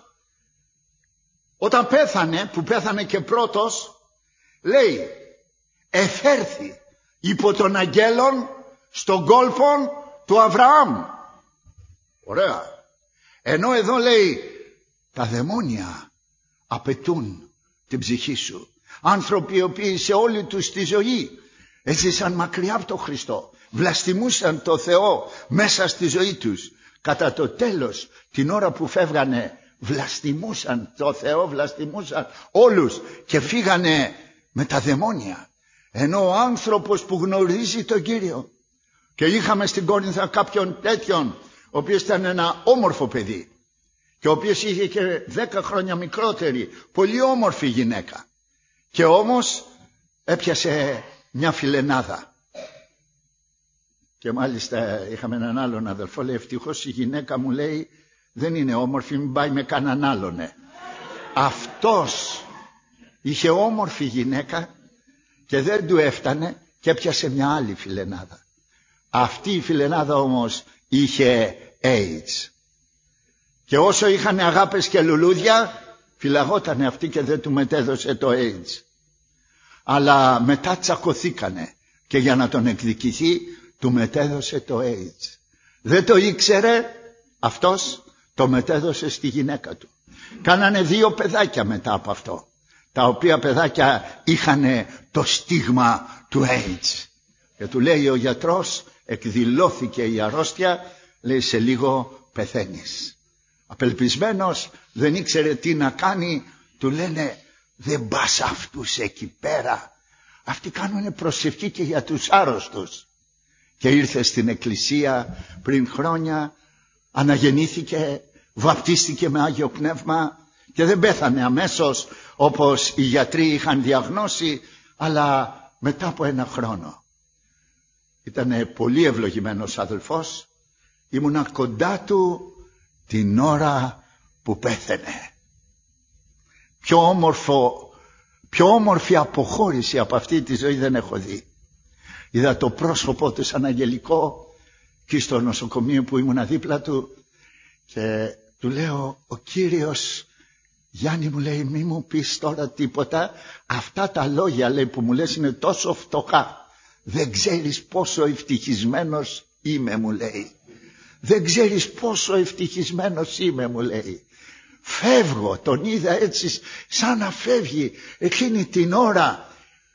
όταν πέθανε, που πέθανε και πρώτος, λέει, εφέρθη υπό των αγγέλων στον κόλπο του Αβραάμ. Ωραία. Ενώ εδώ λέει, τα δαιμόνια απαιτούν την ψυχή σου. Άνθρωποι οι οποίοι σε όλη τους τη ζωή έζησαν μακριά από τον Χριστό, βλαστημούσαν το Θεό μέσα στη ζωή τους, κατά το τέλος, την ώρα που φεύγανε, βλαστημούσαν το Θεό, βλαστημούσαν όλους και φύγανε με τα δαιμόνια. Ενώ ο άνθρωπος που γνωρίζει τον Κύριο, και είχαμε στην Κόρινθα κάποιον τέτοιον, ο οποίος ήταν ένα όμορφο παιδί και ο οποίος είχε και δέκα χρόνια μικρότερη, πολύ όμορφη γυναίκα, και όμως έπιασε μια φιλενάδα. Και μάλιστα είχαμε έναν άλλον αδελφό, λέει, ευτυχώς η γυναίκα μου, λέει, δεν είναι όμορφη, μην πάει με κανέναν άλλον. Αυτός είχε όμορφη γυναίκα και δεν του έφτανε και έπιασε μια άλλη φιλενάδα. Αυτή η φιλενάδα όμως είχε AIDS. Και όσο είχαν αγάπες και λουλούδια, φυλαγότανε αυτή και δεν του μετέδωσε το AIDS. Αλλά μετά τσακωθήκανε και για να τον εκδικηθεί του μετέδωσε το AIDS. Δεν το ήξερε αυτός, το μετέδωσε στη γυναίκα του. Κάνανε δύο παιδάκια μετά από αυτό, τα οποία παιδάκια είχαν το στίγμα του AIDS. Και του λέει ο γιατρός, εκδηλώθηκε η αρρώστια, λέει, σε λίγο πεθαίνεις. Απελπισμένος, δεν ήξερε τι να κάνει, του λένε, δεν πας αυτούς εκεί πέρα, αυτοί κάνουν προσευχή και για τους άρρωστους. Και ήρθε στην εκκλησία πριν χρόνια, αναγεννήθηκε, βαπτίστηκε με Άγιο Πνεύμα και δεν πέθανε αμέσως όπως οι γιατροί είχαν διαγνώσει, αλλά μετά από ένα χρόνο. Ήταν πολύ ευλογημένος αδελφός, ήμουνα κοντά του την ώρα που πέθαινε. Πιο όμορφο, πιο όμορφη αποχώρηση από αυτή τη ζωή δεν έχω δει. Είδα το πρόσωπό του σαν αγγελικό και στο νοσοκομείο που ήμουνα δίπλα του και του λέω, ο Κύριος, Γιάννη, μου λέει, μη μου πεις τώρα τίποτα, αυτά τα λόγια, λέει, που μου λες είναι τόσο φτωχά. Δεν ξέρεις πόσο ευτυχισμένος είμαι, μου λέει. Δεν ξέρεις πόσο ευτυχισμένος είμαι, μου λέει. Φεύγω, τον είδα έτσι σαν να φεύγει. Εκείνη την ώρα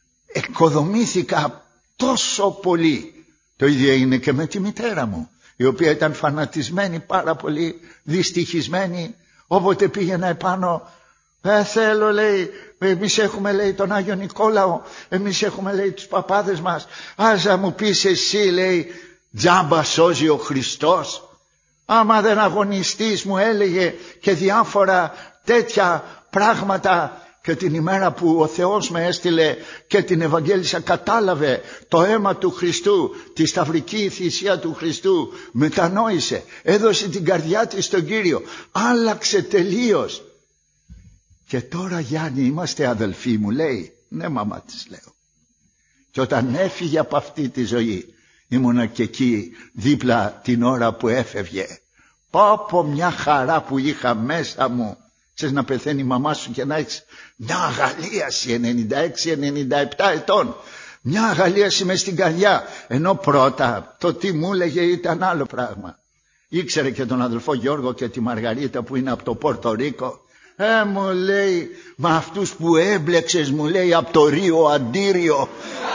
εκοδομήθηκα τόσο πολύ. Το ίδιο είναι και με τη μητέρα μου, η οποία ήταν φανατισμένη, πάρα πολύ δυστυχισμένη. Όποτε πήγαινα επάνω, δεν θέλω, λέει, εμείς έχουμε, λέει, τον Άγιο Νικόλαο, εμείς έχουμε, λέει, τους παπάδες μας, ας να μου πεις εσύ, λέει, τζάμπα σώζει ο Χριστός. Άμα δεν αγωνιστείς, μου έλεγε, και διάφορα τέτοια πράγματα. Και την ημέρα που ο Θεός με έστειλε και την Ευαγγέλισσα, κατάλαβε το αίμα του Χριστού, τη σταυρική θυσία του Χριστού, μετανόησε, έδωσε την καρδιά της στον Κύριο, άλλαξε τελείως. Και τώρα, Γιάννη, είμαστε αδελφοί, μου λέει. Ναι, μαμά, της λέω. Και όταν έφυγε από αυτή τη ζωή, ήμουνα και εκεί δίπλα την ώρα που έφευγε. Πω πω, μια χαρά που είχα μέσα μου. Ξέρεις να πεθαίνει η μαμά σου και να έχεις μια αγαλίαση ενενήντα έξι ενενήντα επτά ετών. Μια αγαλίαση μες στην καρδιά. Ενώ πρώτα το τι μου έλεγε ήταν άλλο πράγμα. Ήξερε και τον αδελφό Γιώργο και τη Μαργαρίτα που είναι από το Πόρτο Ρίκο. Ε, μου λέει, με αυτούς που έμπλεξες, μου λέει, από το Ρίο Αντίριο.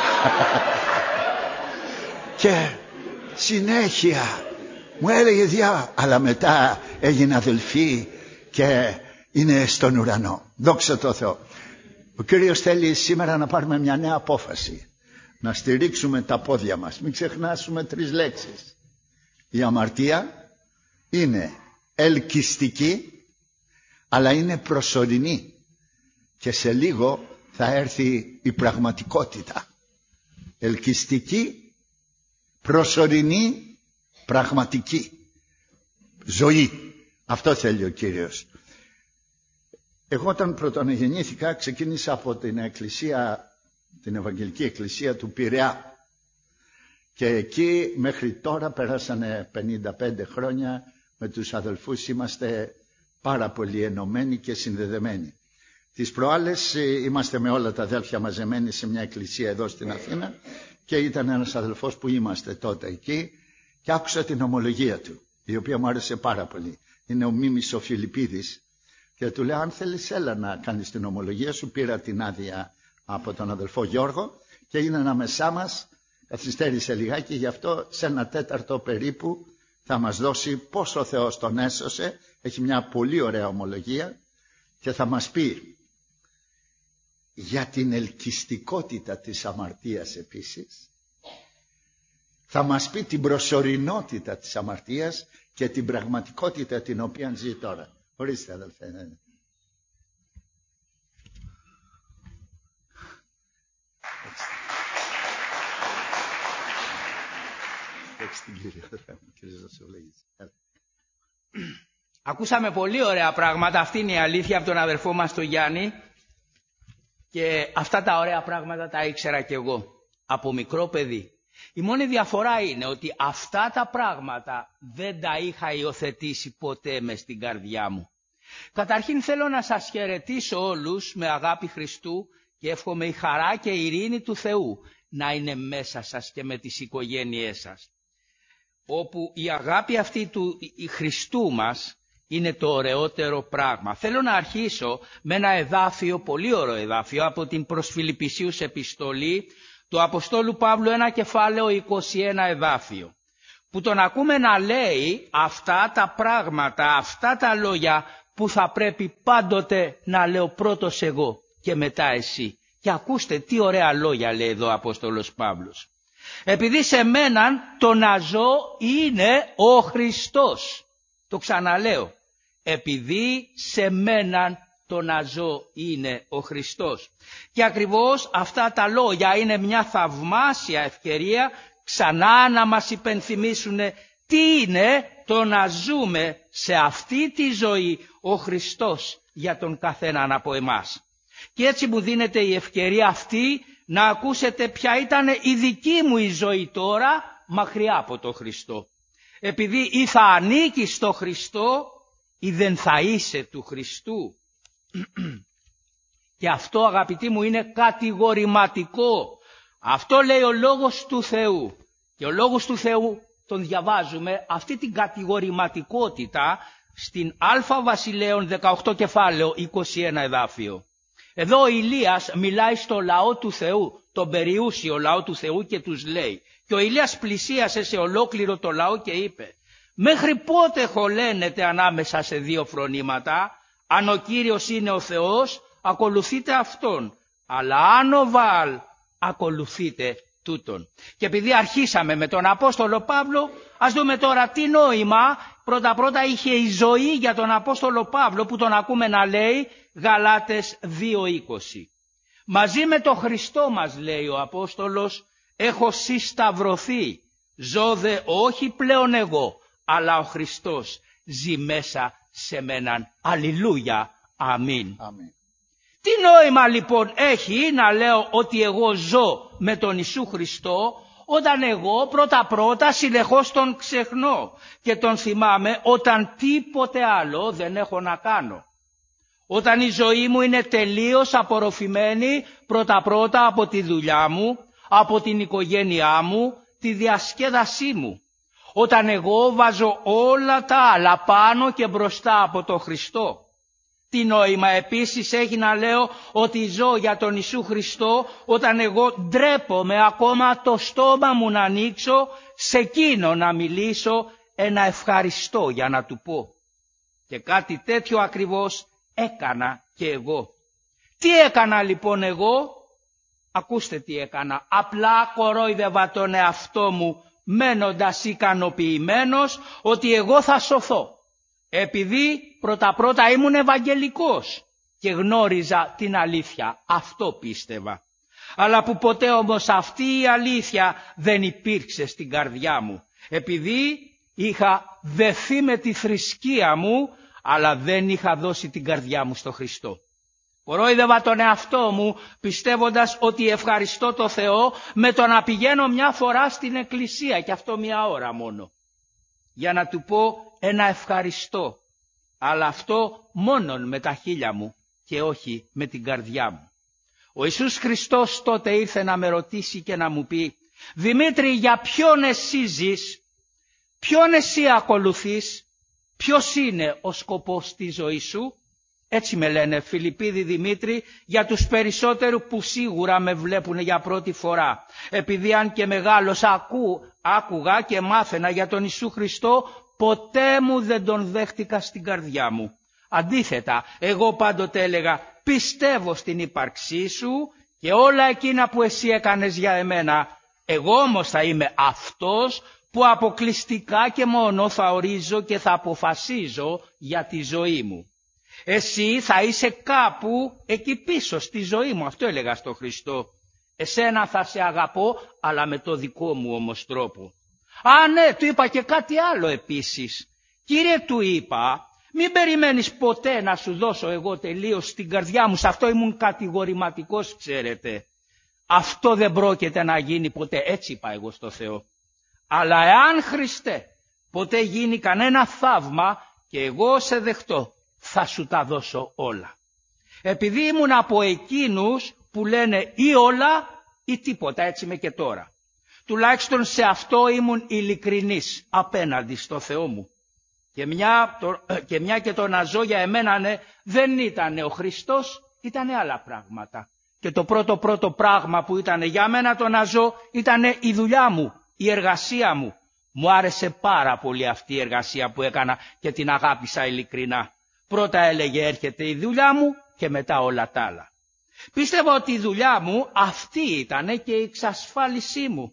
Και συνέχεια μου έλεγε διά, αλλά μετά έγινε αδελφή και είναι στον ουρανό. Δόξα τω Θεώ. Ο Κύριος θέλει σήμερα να πάρουμε μια νέα απόφαση. Να στηρίξουμε τα πόδια μας. Μην ξεχνάσουμε τρεις λέξεις. Η αμαρτία είναι ελκυστική, αλλά είναι προσωρινή. Και σε λίγο θα έρθει η πραγματικότητα. Ελκυστική, προσωρινή, πραγματική. Ζωή. Αυτό θέλει ο Κύριος. Εγώ όταν πρωτογεννήθηκα ξεκίνησα από την εκκλησία, την Ευαγγελική Εκκλησία του Πειραιά. Και εκεί μέχρι τώρα περάσανε πενήντα πέντε χρόνια, με τους αδελφούς είμαστε πάρα πολύ ενωμένοι και συνδεδεμένοι. Τις προάλλες είμαστε με όλα τα αδέλφια μαζεμένοι σε μια εκκλησία εδώ στην Αθήνα και ήταν ένας αδελφός που είμαστε τότε εκεί και άκουσα την ομολογία του, η οποία μου άρεσε πάρα πολύ. Είναι ο Μίμης ο Φιλιππίδης και του λέω, αν θέλεις έλα να κάνεις την ομολογία σου. Πήρα την άδεια από τον αδελφό Γιώργο και είναι ανάμεσά μας. Καθυστέρησε λιγάκι, γι' αυτό σε ένα τέταρτο περίπου θα μας δώσει πώς ο Θεός τον έσωσε. Έχει μια πολύ ωραία ομολογία και θα μας πει για την ελκυστικότητα της αμαρτίας επίσης. Θα μας πει την προσωρινότητα της αμαρτίας και την πραγματικότητα την οποία ζει τώρα. Ορίστε αδελφέ. Ναι. Ακούσαμε πολύ ωραία πράγματα, αυτή είναι η αλήθεια από τον αδερφό μας τον Γιάννη και αυτά τα ωραία πράγματα τα ήξερα κι εγώ από μικρό παιδί. Η μόνη διαφορά είναι ότι αυτά τα πράγματα δεν τα είχα υιοθετήσει ποτέ μες στην καρδιά μου. Καταρχήν θέλω να σας χαιρετήσω όλους με αγάπη Χριστού και εύχομαι η χαρά και η ειρήνη του Θεού να είναι μέσα σας και με τις οικογένειές σας. Όπου η αγάπη αυτή του Χριστού μας είναι το ωραιότερο πράγμα. Θέλω να αρχίσω με ένα εδάφιο, πολύ ωραίο εδάφιο, από την προς Φιλιππισίους επιστολή του Αποστόλου Παύλου, ένα κεφάλαιο είκοσι ένα εδάφιο, που τον ακούμε να λέει αυτά τα πράγματα, αυτά τα λόγια που θα πρέπει πάντοτε να λέω πρώτος εγώ και μετά εσύ. Και ακούστε τι ωραία λόγια λέει εδώ ο Απόστολος Παύλος. Επειδή σε μέναν το να ζω είναι ο Χριστός. Το ξαναλέω. Επειδή σε μέναν το να ζω είναι ο Χριστός. Και ακριβώς αυτά τα λόγια είναι μια θαυμάσια ευκαιρία ξανά να μας υπενθυμίσουν τι είναι το να ζούμε σε αυτή τη ζωή ο Χριστός για τον καθέναν από εμάς. Και έτσι μου δίνεται η ευκαιρία αυτή να ακούσετε ποια ήταν η δική μου η ζωή τώρα μακριά από τον Χριστό. Επειδή ή θα ανήκεις στο Χριστό ή δεν θα είσαι του Χριστού. Και αυτό αγαπητοί μου είναι κατηγορηματικό. Αυτό λέει ο Λόγος του Θεού. Και ο Λόγος του Θεού τον διαβάζουμε αυτή την κατηγορηματικότητα στην Α Βασιλέων δεκαοκτώ κεφάλαιο είκοσι ένα εδάφιο. Εδώ ο Ηλίας μιλάει στο λαό του Θεού, τον περιούσιο λαό του Θεού και τους λέει. Και ο Ηλίας πλησίασε σε ολόκληρο το λαό και είπε, μέχρι πότε χωλένετε ανάμεσα σε δύο φρονήματα, αν ο Κύριος είναι ο Θεός, ακολουθείτε Αυτόν, αλλά αν ο Βαάλ, ακολουθείτε τούτον. Και επειδή αρχίσαμε με τον Απόστολο Παύλο, ας δούμε τώρα τι νόημα πρώτα πρώτα είχε η ζωή για τον Απόστολο Παύλο που τον ακούμε να λέει Γαλάτες δύο είκοσι. Μαζί με τον Χριστό μας λέει ο Απόστολος, έχω συσταυρωθεί, ζω δε όχι πλέον εγώ, αλλά ο Χριστός ζει μέσα σε μέναν. Αλληλούια, αμήν. Αμήν. Τι νόημα λοιπόν έχει να λέω ότι εγώ ζω με τον Ιησού Χριστό, όταν εγώ πρώτα-πρώτα συνεχώς τον ξεχνώ και τον θυμάμαι όταν τίποτε άλλο δεν έχω να κάνω. Όταν η ζωή μου είναι τελείως απορροφημένη πρώτα-πρώτα από τη δουλειά μου, από την οικογένειά μου, τη διασκέδασή μου. Όταν εγώ βάζω όλα τα άλλα πάνω και μπροστά από τον Χριστό. Τι νόημα επίσης έχει να λέω ότι ζω για τον Ιησού Χριστό όταν εγώ ντρέπομαι ακόμα το στόμα μου να ανοίξω, σε εκείνο να μιλήσω ένα ευχαριστώ για να του πω. Και κάτι τέτοιο ακριβώς έκανα και εγώ. Τι έκανα λοιπόν εγώ? Ακούστε τι έκανα. Απλά κορόιδευα τον εαυτό μου μένοντας ικανοποιημένος ότι εγώ θα σωθώ. Επειδή πρώτα-πρώτα ήμουν Ευαγγελικός και γνώριζα την αλήθεια. Αυτό πίστευα. Αλλά που ποτέ όμως αυτή η αλήθεια δεν υπήρξε στην καρδιά μου. Επειδή είχα δεθεί με τη θρησκεία μου, αλλά δεν είχα δώσει την καρδιά μου στο Χριστό. Κορόιδευα τον εαυτό μου πιστεύοντας ότι ευχαριστώ το Θεό με το να πηγαίνω μια φορά στην εκκλησία και αυτό μια ώρα μόνο. Για να του πω ένα ευχαριστώ, αλλά αυτό μόνον με τα χείλια μου και όχι με την καρδιά μου. Ο Ιησούς Χριστός τότε ήρθε να με ρωτήσει και να μου πει «Δημήτρη, για ποιον εσύ ζεις, ποιον εσύ ακολουθείς, ποιος είναι ο σκοπός της ζωής σου?» Έτσι με λένε Φιλιππίδη Δημήτρη για τους περισσότερους που σίγουρα με βλέπουν για πρώτη φορά. Επειδή αν και μεγάλος ακού, άκουγα και μάθαινα για τον Ιησού Χριστό, ποτέ μου δεν τον δέχτηκα στην καρδιά μου. Αντίθετα, εγώ πάντοτε έλεγα πιστεύω στην ύπαρξή σου και όλα εκείνα που εσύ έκανες για εμένα. Εγώ όμως θα είμαι αυτός που αποκλειστικά και μόνο θα ορίζω και θα αποφασίζω για τη ζωή μου. Εσύ θα είσαι κάπου εκεί πίσω στη ζωή μου, αυτό έλεγα στον Χριστό. Εσένα θα σε αγαπώ, αλλά με το δικό μου όμως τρόπο. Α, ναι, του είπα και κάτι άλλο επίσης. Κύριε, του είπα, μην περιμένεις ποτέ να σου δώσω εγώ τελείως την καρδιά μου. Σε αυτό ήμουν κατηγορηματικός, ξέρετε. Αυτό δεν πρόκειται να γίνει ποτέ, έτσι είπα εγώ στο Θεό. Αλλά εάν, Χριστέ, ποτέ γίνει κανένα θαύμα και εγώ σε δεχτώ, θα σου τα δώσω όλα. Επειδή ήμουν από εκείνους που λένε ή όλα ή τίποτα, έτσι είμαι και τώρα. Τουλάχιστον σε αυτό ήμουν ειλικρινής απέναντι στο Θεό μου. Και μια, το, και μια και το να ζω για εμένα ναι, δεν ήταν ο Χριστός, ήταν άλλα πράγματα. Και το πρώτο πρώτο πράγμα που ήταν για μένα το να ζω ήταν η δουλειά μου, η εργασία μου. Μου άρεσε πάρα πολύ αυτή η εργασία που έκανα και την αγάπησα ειλικρινά. Πρώτα έλεγε έρχεται η δουλειά μου και μετά όλα τα άλλα. Πίστευα ότι η δουλειά μου αυτή ήταν και η εξασφάλισή μου.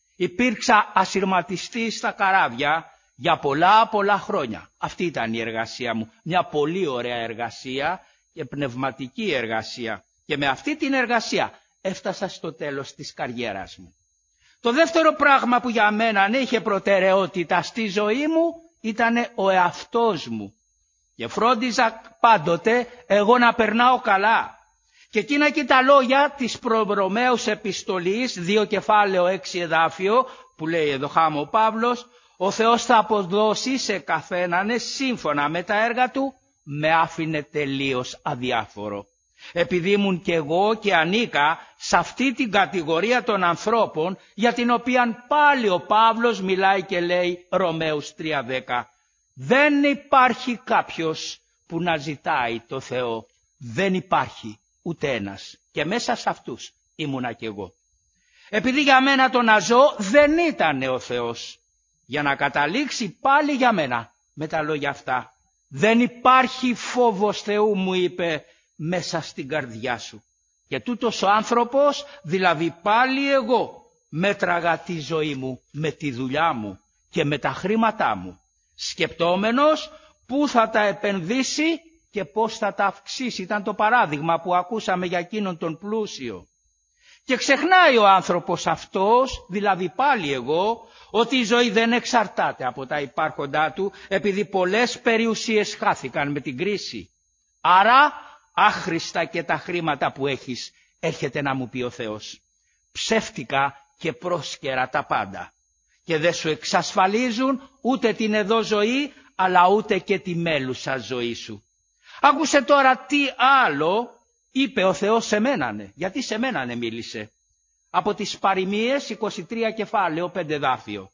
Υπήρξα ασυρματιστής στα καράβια για πολλά πολλά χρόνια. Αυτή ήταν η εργασία μου. Μια πολύ ωραία εργασία και πνευματική εργασία. Και με αυτή την εργασία έφτασα στο τέλος της καριέρας μου. Το δεύτερο πράγμα που για μένα είχε προτεραιότητα στη ζωή μου ήταν ο εαυτός μου. Και φρόντιζα πάντοτε εγώ να περνάω καλά. Και εκείνα και τα λόγια της προ Ρωμαίους επιστολής, δύο κεφάλαιο έξι εδάφιο, που λέει εδώ χάμω ο Παύλος, ο Θεός θα αποδώσει σε καθέναν σύμφωνα με τα έργα του, με άφηνε τελείως αδιάφορο. Επειδή ήμουν και εγώ και ανήκα σε αυτή την κατηγορία των ανθρώπων, για την οποία πάλι ο Παύλος μιλάει και λέει Ρωμαίους τρία δέκα. Δεν υπάρχει κάποιος που να ζητάει το Θεό. Δεν υπάρχει ούτε ένας. Και μέσα σε αυτούς ήμουνα κι εγώ. Επειδή για μένα το να ζω δεν ήταν ο Θεός. Για να καταλήξει πάλι για μένα με τα λόγια αυτά. Δεν υπάρχει φόβος Θεού, μου είπε, μέσα στην καρδιά σου. Και τούτος ο άνθρωπος, δηλαδή πάλι εγώ, μέτραγα τη ζωή μου με τη δουλειά μου και με τα χρήματά μου. Σκεπτόμενος πού θα τα επενδύσει και πώς θα τα αυξήσει. Ήταν το παράδειγμα που ακούσαμε για εκείνον τον πλούσιο. Και ξεχνάει ο άνθρωπος αυτός, δηλαδή πάλι εγώ, ότι η ζωή δεν εξαρτάται από τα υπάρχοντά του, επειδή πολλές περιουσίες χάθηκαν με την κρίση. Άρα, άχρηστα και τα χρήματα που έχεις, έρχεται να μου πει ο Θεός. Ψεύτικα και πρόσκαιρα τα πάντα. Και δεν σου εξασφαλίζουν ούτε την εδώ ζωή, αλλά ούτε και τη μέλουσα ζωή σου. Άκουσε τώρα τι άλλο είπε ο Θεός σε μένανε. Γιατί σε μένανε μίλησε. Από τις παροιμίες, είκοσι τρία κεφάλαιο, πέντε δάφιο.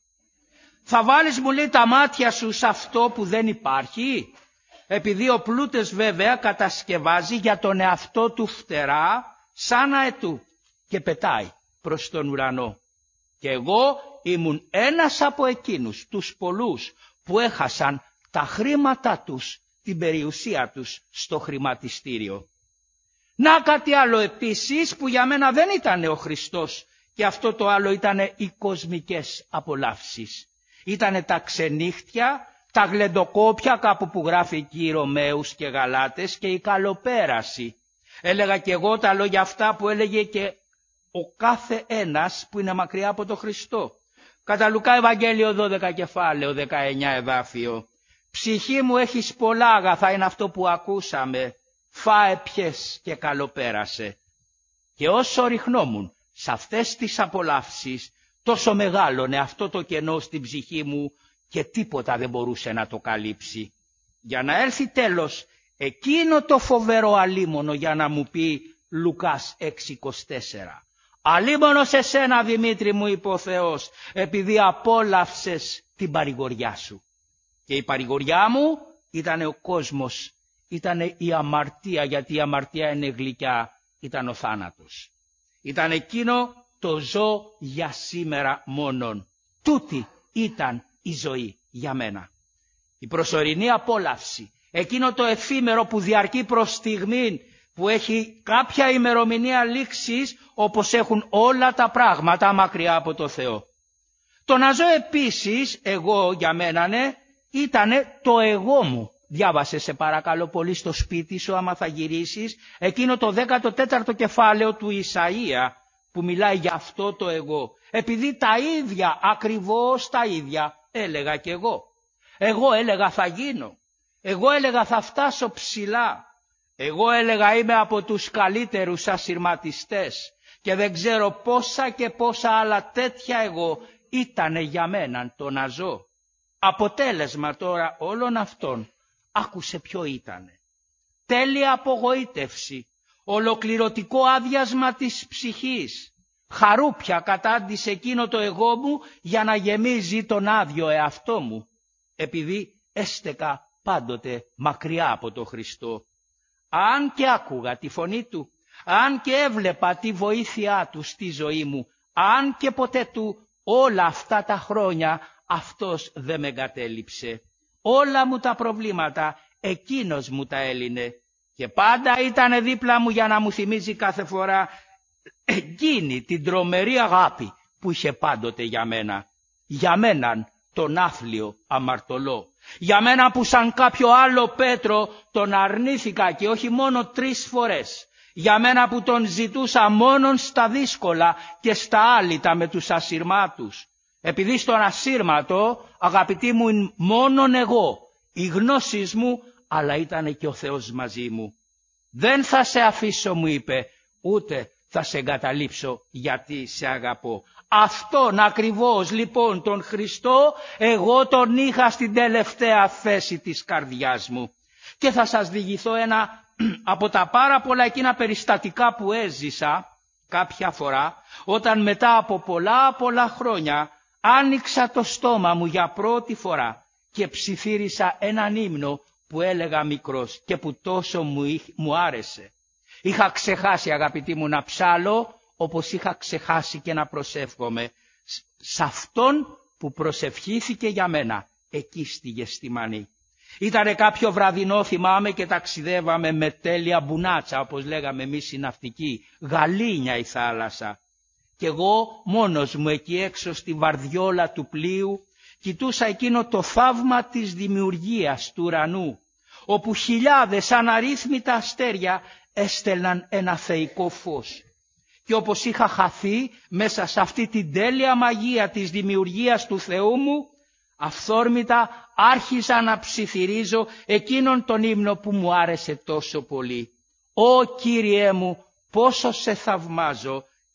Θα βάλεις, μου λέει, τα μάτια σου σε αυτό που δεν υπάρχει. Επειδή ο πλούτης βέβαια κατασκευάζει για τον εαυτό του φτερά σαν αετού και πετάει προς τον ουρανό. Και εγώ ήμουν ένας από εκείνους τους πολλούς που έχασαν τα χρήματά τους, την περιουσία τους στο χρηματιστήριο. Να κάτι άλλο επίσης που για μένα δεν ήταν ο Χριστός, και αυτό το άλλο ήταν οι κοσμικές απολαύσεις. Ήτανε τα ξενύχτια, τα γλεντοκόπια κάπου που γράφει εκεί οι Ρωμαίους και Γαλάτες, και η καλοπέραση. Έλεγα και εγώ τα λόγια αυτά που έλεγε και ο κάθε ένας που είναι μακριά από τον Χριστό. Κατά Λουκά Ευαγγέλιο δώδεκα κεφάλαιο, δεκαεννιά εδάφιο. Ψυχή μου έχεις πολλά αγαθά, είναι αυτό που ακούσαμε. Φάε πιες και καλοπέρασε. Και όσο ριχνόμουν σε αυτές τις απολαύσεις, τόσο μεγάλωνε αυτό το κενό στην ψυχή μου και τίποτα δεν μπορούσε να το καλύψει. Για να έρθει τέλος εκείνο το φοβερό αλίμονο, για να μου πει Λουκάς έξι είκοσι τέσσερα. Αλίμονο σε σένα, Δημήτρη, μου είπε ο Θεός, επειδή απόλαυσες την παρηγοριά σου. Και η παρηγοριά μου ήταν ο κόσμος, ήταν η αμαρτία, γιατί η αμαρτία είναι γλυκιά, ήταν ο θάνατος. Ήταν εκείνο το ζω για σήμερα μόνον. Τούτη ήταν η ζωή για μένα. Η προσωρινή απόλαυση, εκείνο το εφήμερο που διαρκεί προς στιγμήν, που έχει κάποια ημερομηνία λήξης, όπως έχουν όλα τα πράγματα μακριά από το Θεό. Το να ζω επίσης, εγώ για μένα, ναι, ήτανε το εγώ μου. Διάβασε σε παρακαλώ πολύ στο σπίτι σου, άμα θα γυρίσεις, εκείνο το δέκατο τέταρτο κεφάλαιο του Ισαΐα, που μιλάει για αυτό το εγώ. Επειδή τα ίδια, ακριβώς τα ίδια, έλεγα κι εγώ. Εγώ έλεγα θα γίνω. Εγώ έλεγα θα φτάσω ψηλά. Εγώ έλεγα είμαι από τους καλύτερους ασυρματιστές. Και δεν ξέρω πόσα και πόσα άλλα τέτοια εγώ ήτανε για μένα το να ζω. Αποτέλεσμα τώρα όλων αυτών, άκουσε ποιο ήτανε. Τέλεια απογοήτευση, ολοκληρωτικό άδειασμα της ψυχής. Χαρούπια κατάντησε εκείνο το εγώ μου για να γεμίζει τον άδειο εαυτό μου, επειδή έστεκα πάντοτε μακριά από τον Χριστό. Αν και άκουγα τη φωνή του, αν και έβλεπα τη βοήθειά του στη ζωή μου, αν και ποτέ του όλα αυτά τα χρόνια αυτός δεν με εγκατέλειψε. Όλα μου τα προβλήματα εκείνος μου τα έλυνε και πάντα ήταν δίπλα μου για να μου θυμίζει κάθε φορά εκείνη την τρομερή αγάπη που είχε πάντοτε για μένα. Για μέναν τον άθλιο αμαρτωλό. Για μένα που σαν κάποιο άλλο Πέτρο τον αρνήθηκα και όχι μόνο τρεις φορές. Για μένα που τον ζητούσα μόνον στα δύσκολα και στα άλυτα με τους ασυρμάτους. Επειδή στον ασύρματο, αγαπητοί μου, μόνον εγώ, οι γνώσεις μου, αλλά ήταν και ο Θεός μαζί μου. Δεν θα σε αφήσω, μου είπε, ούτε θα σε εγκαταλείψω γιατί σε αγαπώ. Αυτόν ακριβώς λοιπόν τον Χριστό εγώ τον είχα στην τελευταία θέση της καρδιάς μου. Και θα σας διηγηθώ ένα από τα πάρα πολλά εκείνα περιστατικά που έζησα κάποια φορά, όταν μετά από πολλά πολλά χρόνια άνοιξα το στόμα μου για πρώτη φορά και ψιθύρισα έναν ύμνο που έλεγα μικρός και που τόσο μου, μου άρεσε. Είχα ξεχάσει, αγαπητοί μου, να ψάλω, όπως είχα ξεχάσει και να προσεύχομαι σε αυτόν που προσευχήθηκε για μένα εκεί στη Γεστημανή. Ήτανε κάποιο βραδινό, θυμάμαι, και ταξιδεύαμε με τέλεια μπουνάτσα, όπως λέγαμε εμείς οι ναυτικοί, γαλήνια η θάλασσα. Κι εγώ μόνος μου εκεί έξω στη βαρδιόλα του πλοίου κοιτούσα εκείνο το θαύμα της δημιουργίας του ουρανού, όπου χιλιάδες αναρρύθμιτα αστέρια έστελναν ένα θεϊκό φως. Και όπως είχα χαθεί μέσα σε αυτή την τέλεια μαγεία της δημιουργίας του Θεού μου, αυθόρμητα άρχισα να ψιθυρίζω εκείνον τον ύμνο που μου άρεσε τόσο πολύ. «Ω Κύριέ μου, πόσο σε θαυμάζω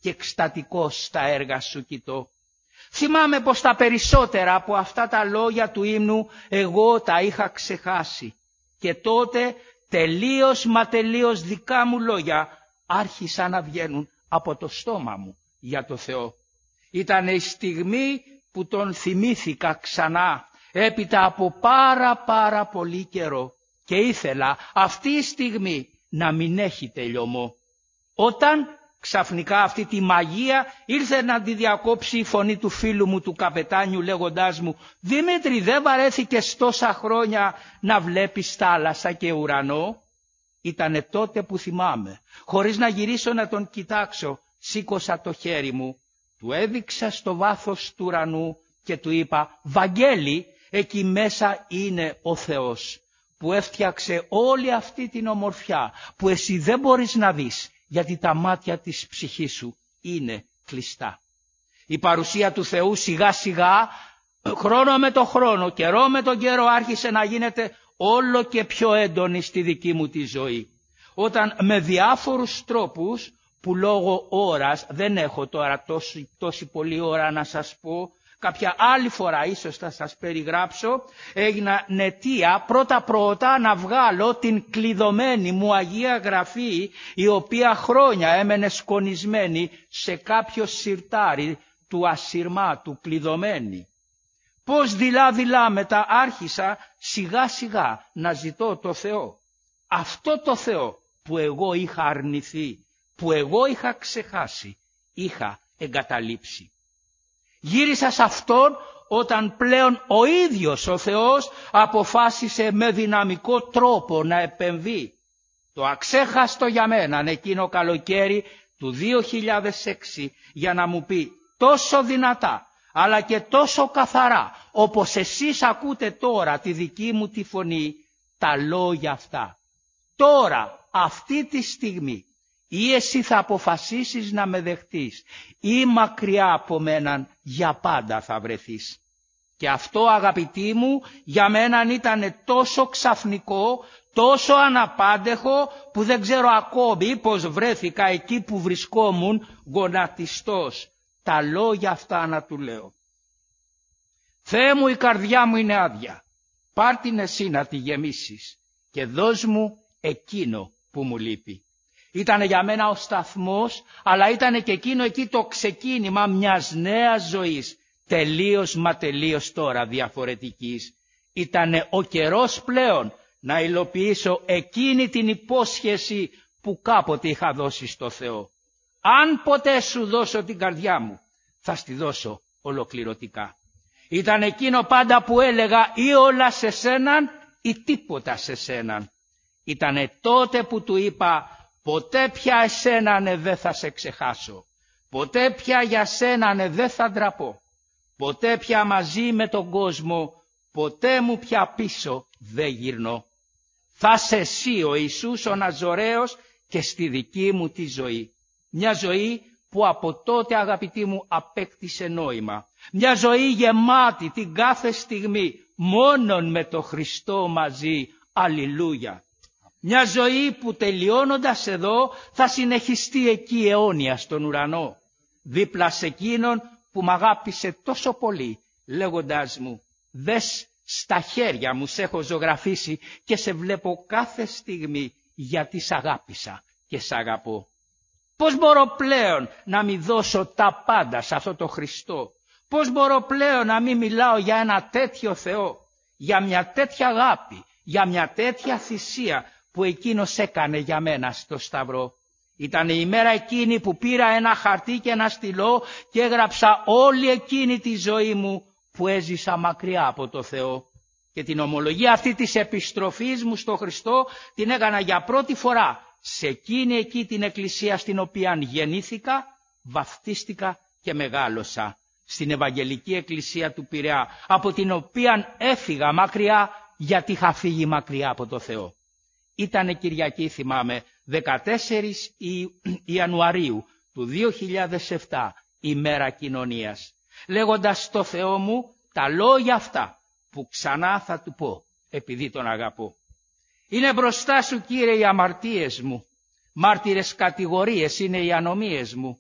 και εκστατικός στα έργα σου κοιτώ. Θυμάμαι πως τα περισσότερα από αυτά τα λόγια του ύμνου εγώ τα είχα ξεχάσει και τότε τελείως μα τελείως δικά μου λόγια άρχισαν να βγαίνουν από το στόμα μου για το Θεό. Ήταν η στιγμή που τον θυμήθηκα ξανά έπειτα από πάρα πάρα πολύ καιρό και ήθελα αυτή η στιγμή να μην έχει τελειωμό. Όταν ξαφνικά αυτή τη μαγεία ήρθε να τη διακόψει η φωνή του φίλου μου του καπετάνιου λέγοντάς μου «Δημήτρη, δεν βαρέθηκες τόσα χρόνια να βλέπεις θάλασσα και ουρανό?» Ήτανε τότε που θυμάμαι, χωρίς να γυρίσω να τον κοιτάξω, σήκωσα το χέρι μου, του έδειξα στο βάθος του ουρανού και του είπα «Βαγγέλη, εκεί μέσα είναι ο Θεός που έφτιαξε όλη αυτή την ομορφιά που εσύ δεν μπορείς να δεις γιατί τα μάτια της ψυχής σου είναι κλειστά». Η παρουσία του Θεού σιγά σιγά, χρόνο με το χρόνο, καιρό με τον καιρό άρχισε να γίνεται όλο και πιο έντονη στη δική μου τη ζωή. Όταν με διάφορους τρόπους που λόγω ώρας, δεν έχω τώρα τόση, τόση πολλή ώρα να σας πω, κάποια άλλη φορά ίσως θα σας περιγράψω, έγινα νετία πρώτα-πρώτα να βγάλω την κλειδωμένη μου Αγία Γραφή, η οποία χρόνια έμενε σκονισμένη σε κάποιο σιρτάρι του ασυρμάτου κλειδωμένη. Πώς δειλά-δειλά μετά άρχισα σιγά σιγά να ζητώ το Θεό. Αυτό το Θεό που εγώ είχα αρνηθεί, που εγώ είχα ξεχάσει, είχα εγκαταλείψει. Γύρισα σε Αυτόν όταν πλέον ο ίδιος ο Θεός αποφάσισε με δυναμικό τρόπο να επεμβεί. Το αξέχαστο για μένα εκείνο καλοκαίρι του δύο χιλιάδες έξι για να μου πει τόσο δυνατά αλλά και τόσο καθαρά όπως εσείς ακούτε τώρα τη δική μου τη φωνή τα λόγια αυτά. Τώρα αυτή τη στιγμή ή εσύ θα αποφασίσεις να με δεχτείς ή μακριά από μέναν για πάντα θα βρεθείς. Και αυτό αγαπητοί μου για μέναν ήταν τόσο ξαφνικό, τόσο αναπάντεχο που δεν ξέρω ακόμη πώς βρέθηκα εκεί που βρισκόμουν γονατιστός. Τα λόγια αυτά να του λέω. Θεέ μου, η καρδιά μου είναι άδεια. Πάρ' την εσύ να τη γεμίσεις και δώσ' μου εκείνο που μου λείπει. Ήτανε για μένα ο σταθμός, αλλά ήτανε και εκείνο εκεί το ξεκίνημα μιας νέας ζωής, τελείως μα τελείως τώρα διαφορετικής. Ήτανε ο καιρός πλέον να υλοποιήσω εκείνη την υπόσχεση που κάποτε είχα δώσει στο Θεό. Αν ποτέ σου δώσω την καρδιά μου, θα στη δώσω ολοκληρωτικά. Ήταν εκείνο πάντα που έλεγα ή όλα σε σέναν ή τίποτα σε σέναν. Ήτανε τότε που του είπα ποτέ πια εσένανε δεν θα σε ξεχάσω. Ποτέ πια για σένανε δεν θα ντραπώ. Ποτέ πια μαζί με τον κόσμο, ποτέ μου πια πίσω δεν γυρνώ. Θα σε εσύ ο Ιησούς ο Ναζωραίος και στη δική μου τη ζωή. Μια ζωή που από τότε αγαπητοί μου απέκτησε νόημα. Μια ζωή γεμάτη την κάθε στιγμή μόνον με το Χριστό μαζί. Αλληλούια. Μια ζωή που τελειώνοντας εδώ θα συνεχιστεί εκεί αιώνια στον ουρανό. Δίπλα σε εκείνον που μ' αγάπησε τόσο πολύ λέγοντας μου «Δες στα χέρια μου σε έχω ζωγραφίσει και σε βλέπω κάθε στιγμή γιατί σ' αγάπησα και σ' αγαπώ». Πώς μπορώ πλέον να μην δώσω τα πάντα σε αυτό το Χριστό. Πώς μπορώ πλέον να μην μιλάω για ένα τέτοιο Θεό, για μια τέτοια αγάπη, για μια τέτοια θυσία που εκείνος έκανε για μένα στο Σταυρό. Ήταν η ημέρα εκείνη που πήρα ένα χαρτί και ένα στυλό και έγραψα όλη εκείνη τη ζωή μου που έζησα μακριά από το Θεό. Και την ομολογία αυτή της επιστροφής μου στο Χριστό την έκανα για πρώτη φορά σε εκείνη εκεί την εκκλησία στην οποία γεννήθηκα, βαφτίστηκα και μεγάλωσα. Στην Ευαγγελική Εκκλησία του Πειραιά, από την οποία έφυγα μακριά γιατί είχα φύγει μακριά από το Θεό. Ήτανε Κυριακή, θυμάμαι, δεκατέσσερις Ιανουαρίου του δύο χιλιάδες επτά, ημέρα κοινωνίας, λέγοντας στο Θεό μου τα λόγια αυτά που ξανά θα του πω επειδή τον αγαπώ. Είναι μπροστά σου, Κύριε, οι αμαρτίες μου, μάρτυρες κατηγορίες είναι οι ανομίες μου.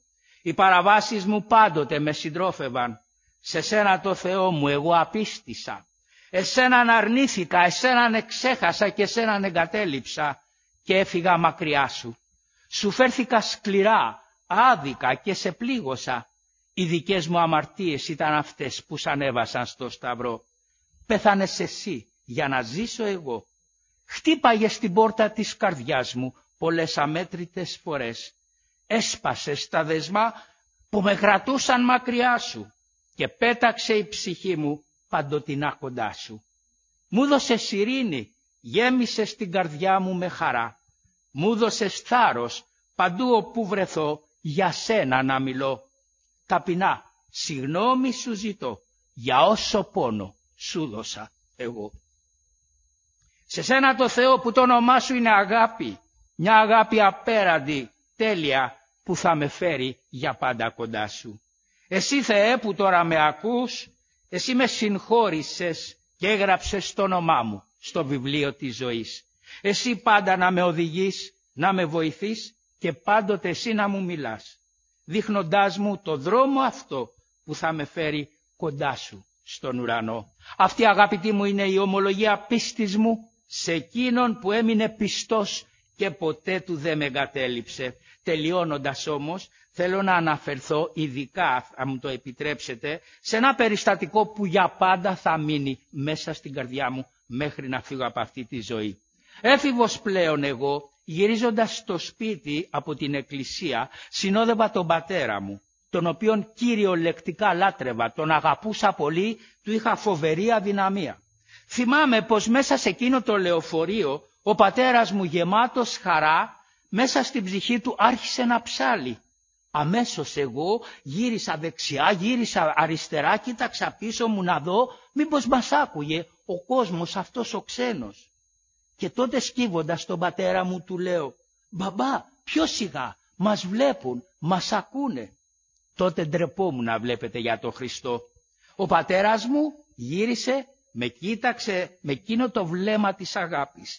Οι παραβάσεις μου πάντοτε με συντρόφευαν. Σε σένα το Θεό μου εγώ απίστησα. Εσέναν αρνήθηκα, εσέναν εξέχασα και εσέναν εγκατέλειψα και έφυγα μακριά σου. Σου φέρθηκα σκληρά, άδικα και σε πλήγωσα. Οι δικές μου αμαρτίες ήταν αυτές που σ' ανέβασαν στο σταυρό. Πέθανες εσύ για να ζήσω εγώ. Χτύπαγες την πόρτα της καρδιάς μου πολλές αμέτρητες φορές. Έσπασες τα δεσμά που με κρατούσαν μακριά σου και πέταξε η ψυχή μου παντοτινά κοντά σου. Μου δώσες ειρήνη, γέμισες την καρδιά μου με χαρά. Μου δώσες θάρρος παντού όπου βρεθώ για σένα να μιλώ. Ταπεινά, συγγνώμη σου ζητώ για όσο πόνο σου δώσα εγώ. Σε σένα το Θεό που το όνομά σου είναι αγάπη, μια αγάπη απέραντη, τέλεια, που θα με φέρει για πάντα κοντά σου. Εσύ Θεέ που τώρα με ακούς, εσύ με συγχώρησες και έγραψες το όνομά μου στο βιβλίο της ζωής. Εσύ πάντα να με οδηγείς, να με βοηθείς και πάντοτε εσύ να μου μιλάς, δείχνοντάς μου το δρόμο αυτό που θα με φέρει κοντά σου στον ουρανό. Αυτή αγαπητή μου είναι η ομολογία πίστης μου σε εκείνον που έμεινε πιστός και ποτέ του δεν με εγκατέλειψε. Τελειώνοντας όμως, θέλω να αναφερθώ ειδικά, αν μου το επιτρέψετε, σε ένα περιστατικό που για πάντα θα μείνει μέσα στην καρδιά μου μέχρι να φύγω από αυτή τη ζωή. Έφηβος πλέον εγώ, γυρίζοντας στο σπίτι από την εκκλησία, συνόδευα τον πατέρα μου, τον οποίον κυριολεκτικά λάτρευα, τον αγαπούσα πολύ, του είχα φοβερή αδυναμία. Θυμάμαι πως μέσα σε εκείνο το λεωφορείο, ο πατέρας μου γεμάτος χαρά, μέσα στην ψυχή του άρχισε να ψάλει. Αμέσως εγώ γύρισα δεξιά, γύρισα αριστερά, κοίταξα πίσω μου να δω μήπως μας άκουγε ο κόσμος αυτός ο ξένος. Και τότε σκύβοντας τον πατέρα μου του λέω, «Μπαμπά, πιο σιγά, μας βλέπουν, μας ακούνε». Τότε ντρεπόμουν να βλέπετε για τον Χριστό. Ο πατέρας μου γύρισε, με κοίταξε με εκείνο το βλέμμα της αγάπης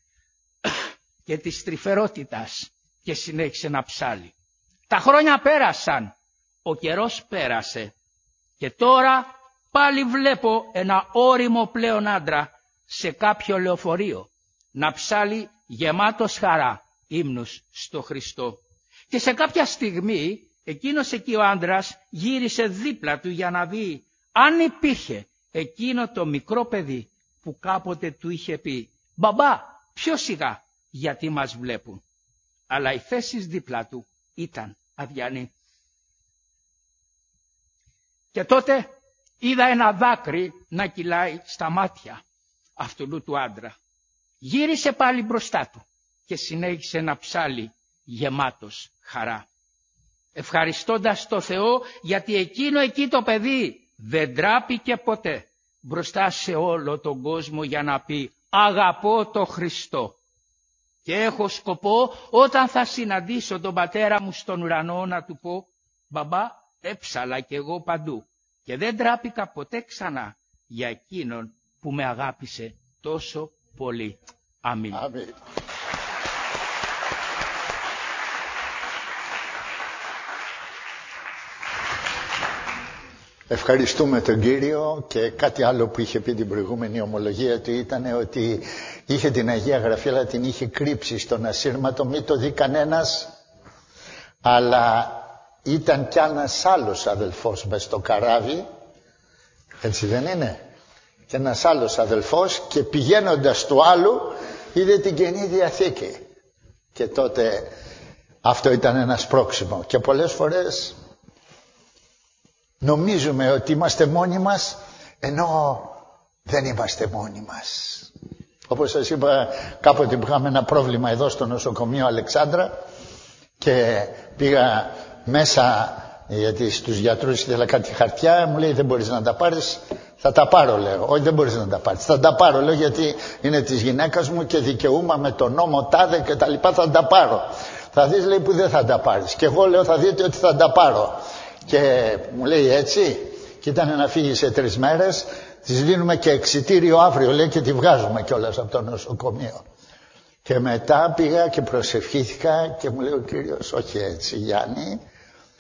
και της τρυφερότητας και συνέχισε να ψάλει. Τα χρόνια πέρασαν, ο καιρός πέρασε και τώρα πάλι βλέπω ένα ώριμο πλέον άντρα σε κάποιο λεωφορείο να ψάλει γεμάτος χαρά ύμνους στο Χριστό. Και σε κάποια στιγμή εκείνος εκεί ο άντρας γύρισε δίπλα του για να δει αν υπήρχε εκείνο το μικρό παιδί που κάποτε του είχε πει, «Μπαμπά, πιο σιγά, γιατί μας βλέπουν». Αλλά η θέση δίπλα του ήταν αδιανή. Και τότε είδα ένα δάκρυ να κυλάει στα μάτια αυτού του άντρα. Γύρισε πάλι μπροστά του και συνέχισε να ψάλει γεμάτος χαρά, ευχαριστώντας το Θεό γιατί εκείνο εκεί το παιδί δεν τράπηκε ποτέ μπροστά σε όλο τον κόσμο για να πει «Αγαπώ το Χριστό». Και έχω σκοπό όταν θα συναντήσω τον πατέρα μου στον ουρανό να του πω «Μπαμπά, έψαλα κι εγώ παντού και δεν τράπηκα ποτέ ξανά για εκείνον που με αγάπησε τόσο πολύ». Αμήν. Αμήν. Ευχαριστούμε τον Κύριο. Και κάτι άλλο που είχε πει την προηγούμενη ομολογία του ήταν ότι είχε την Αγία Γραφή αλλά την είχε κρύψει στον ασύρματο, μην το δει κανένας, αλλά ήταν κι ένας άλλος αδελφός μες στο καράβι, έτσι δεν είναι, και ένας άλλος αδελφός, και πηγαίνοντας του άλλου είδε την Καινή Διαθήκη και τότε αυτό ήταν ένα σπρώξιμο. Και πολλές φορές νομίζουμε ότι είμαστε μόνοι μας, ενώ δεν είμαστε μόνοι μας. Όπως σας είπα, κάποτε είχαμε ένα πρόβλημα εδώ στο νοσοκομείο Αλεξάνδρα και πήγα μέσα, γιατί στους γιατρούς ήθελα κάτι χαρτιά, μου λέει δεν μπορείς να τα πάρεις. Θα τα πάρω, λέω. Όχι, δεν μπορείς να τα πάρεις. Θα τα πάρω, λέω, γιατί είναι της γυναίκας μου και δικαιούμαι με τον νόμο τάδε και τα λοιπά, θα τα πάρω. Θα δεις, λέει, που δεν θα τα πάρεις. Και εγώ λέω, θα δείτε ότι θα τα πάρω. Και μου λέει έτσι, και ήταν να φύγει σε τρεις μέρες, της δίνουμε και εξιτήριο αύριο, λέει, και τη βγάζουμε κιόλας από το νοσοκομείο. Και μετά πήγα και προσευχήθηκα και μου λέει ο Κύριος, όχι έτσι Γιάννη,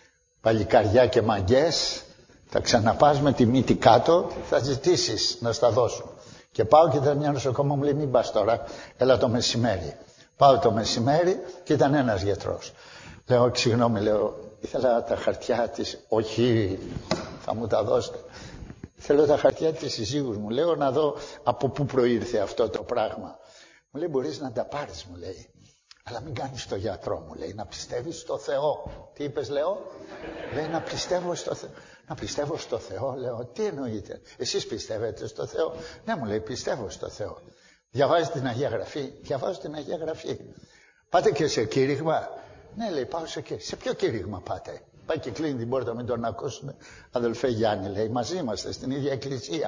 παλικαριά και μαγκές, θα ξαναπάς με τη μύτη κάτω, θα ζητήσεις να στα δώσουν. Και πάω και ήταν μια νοσοκόμα, μου λέει μην πας τώρα, έλα το μεσημέρι. Πάω το μεσημέρι και ήταν ένας γιατρός. Λέω, συγγνώμη, λέω, ήθελα τα χαρτιά της, όχι, θα μου τα δώσετε. Θέλω τα χαρτιά της συζύγους μου, λέω, να δω από πού προήρθε αυτό το πράγμα. Μου λέει, μπορείς να τα πάρεις, μου λέει. Αλλά μην κάνεις το γιατρό, μου λέει, να πιστεύεις στο Θεό. Τι είπες, λέω? Λέει, να πιστεύω στο Θεό. Να πιστεύω στο Θεό, λέω, τι εννοείτε? Εσείς πιστεύετε στο Θεό? Ναι, μου λέει, πιστεύω στο Θεό. Διαβάζεις την Αγία Γραφή? Διαβάζω την Αγία Γραφή. Πάτε και σε κήρυγμα? Ναι, λέει, πάω σε κήρυγμα. Σε ποιο κήρυγμα πάτε? Πάει και κλείνει την πόρτα, μην τον ακούσουν. Αδελφέ Γιάννη, λέει, μαζί είμαστε στην ίδια εκκλησία.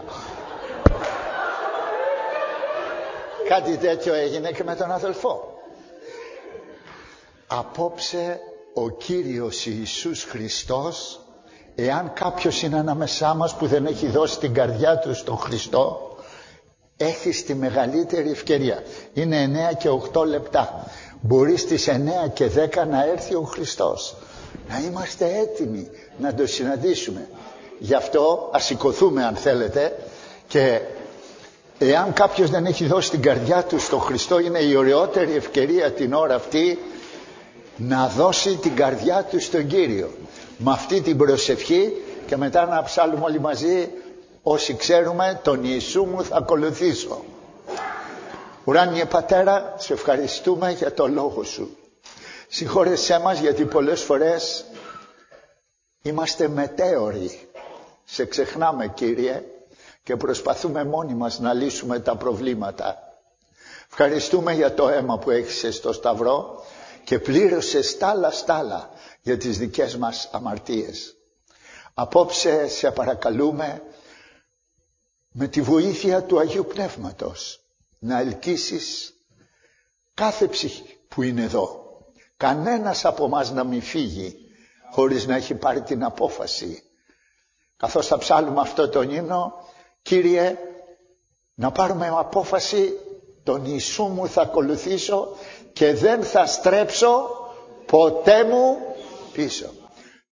Κάτι τέτοιο έγινε και με τον αδελφό. Απόψε ο Κύριος Ιησούς Χριστός, εάν κάποιος είναι ανάμεσά μας που δεν έχει δώσει την καρδιά του στον Χριστό, έχει τη μεγαλύτερη ευκαιρία. Είναι εννέα και οκτώ λεπτά. Μπορεί στις εννέα και δέκα να έρθει ο Χριστός. Να είμαστε έτοιμοι να το συναντήσουμε. Γι' αυτό ας σηκωθούμε αν θέλετε, και εάν κάποιος δεν έχει δώσει την καρδιά του στον Χριστό, είναι η ωραιότερη ευκαιρία την ώρα αυτή να δώσει την καρδιά του στον Κύριο. Με αυτή την προσευχή, και μετά να ψάλουμε όλοι μαζί, όσοι ξέρουμε, τον Ιησού μου θα ακολουθήσω. Ουράνιε Πατέρα, σε ευχαριστούμε για το λόγο σου. Συγχώρεσέ μας, γιατί πολλές φορές είμαστε μετέωροι. Σε ξεχνάμε, Κύριε, και προσπαθούμε μόνοι μας να λύσουμε τα προβλήματα. Ευχαριστούμε για το αίμα που έχεις στο Σταυρό και πλήρωσε στάλα στάλα για τις δικές μας αμαρτίες. Απόψε σε παρακαλούμε, με τη βοήθεια του Αγίου Πνεύματος, να ελκύσεις κάθε ψυχή που είναι εδώ. Κανένας από μας να μην φύγει χωρίς να έχει πάρει την απόφαση. Καθώς θα ψάλουμε αυτό τον ύμνο, Κύριε, να πάρουμε απόφαση, τον Ιησού μου θα ακολουθήσω και δεν θα στρέψω ποτέ μου πίσω.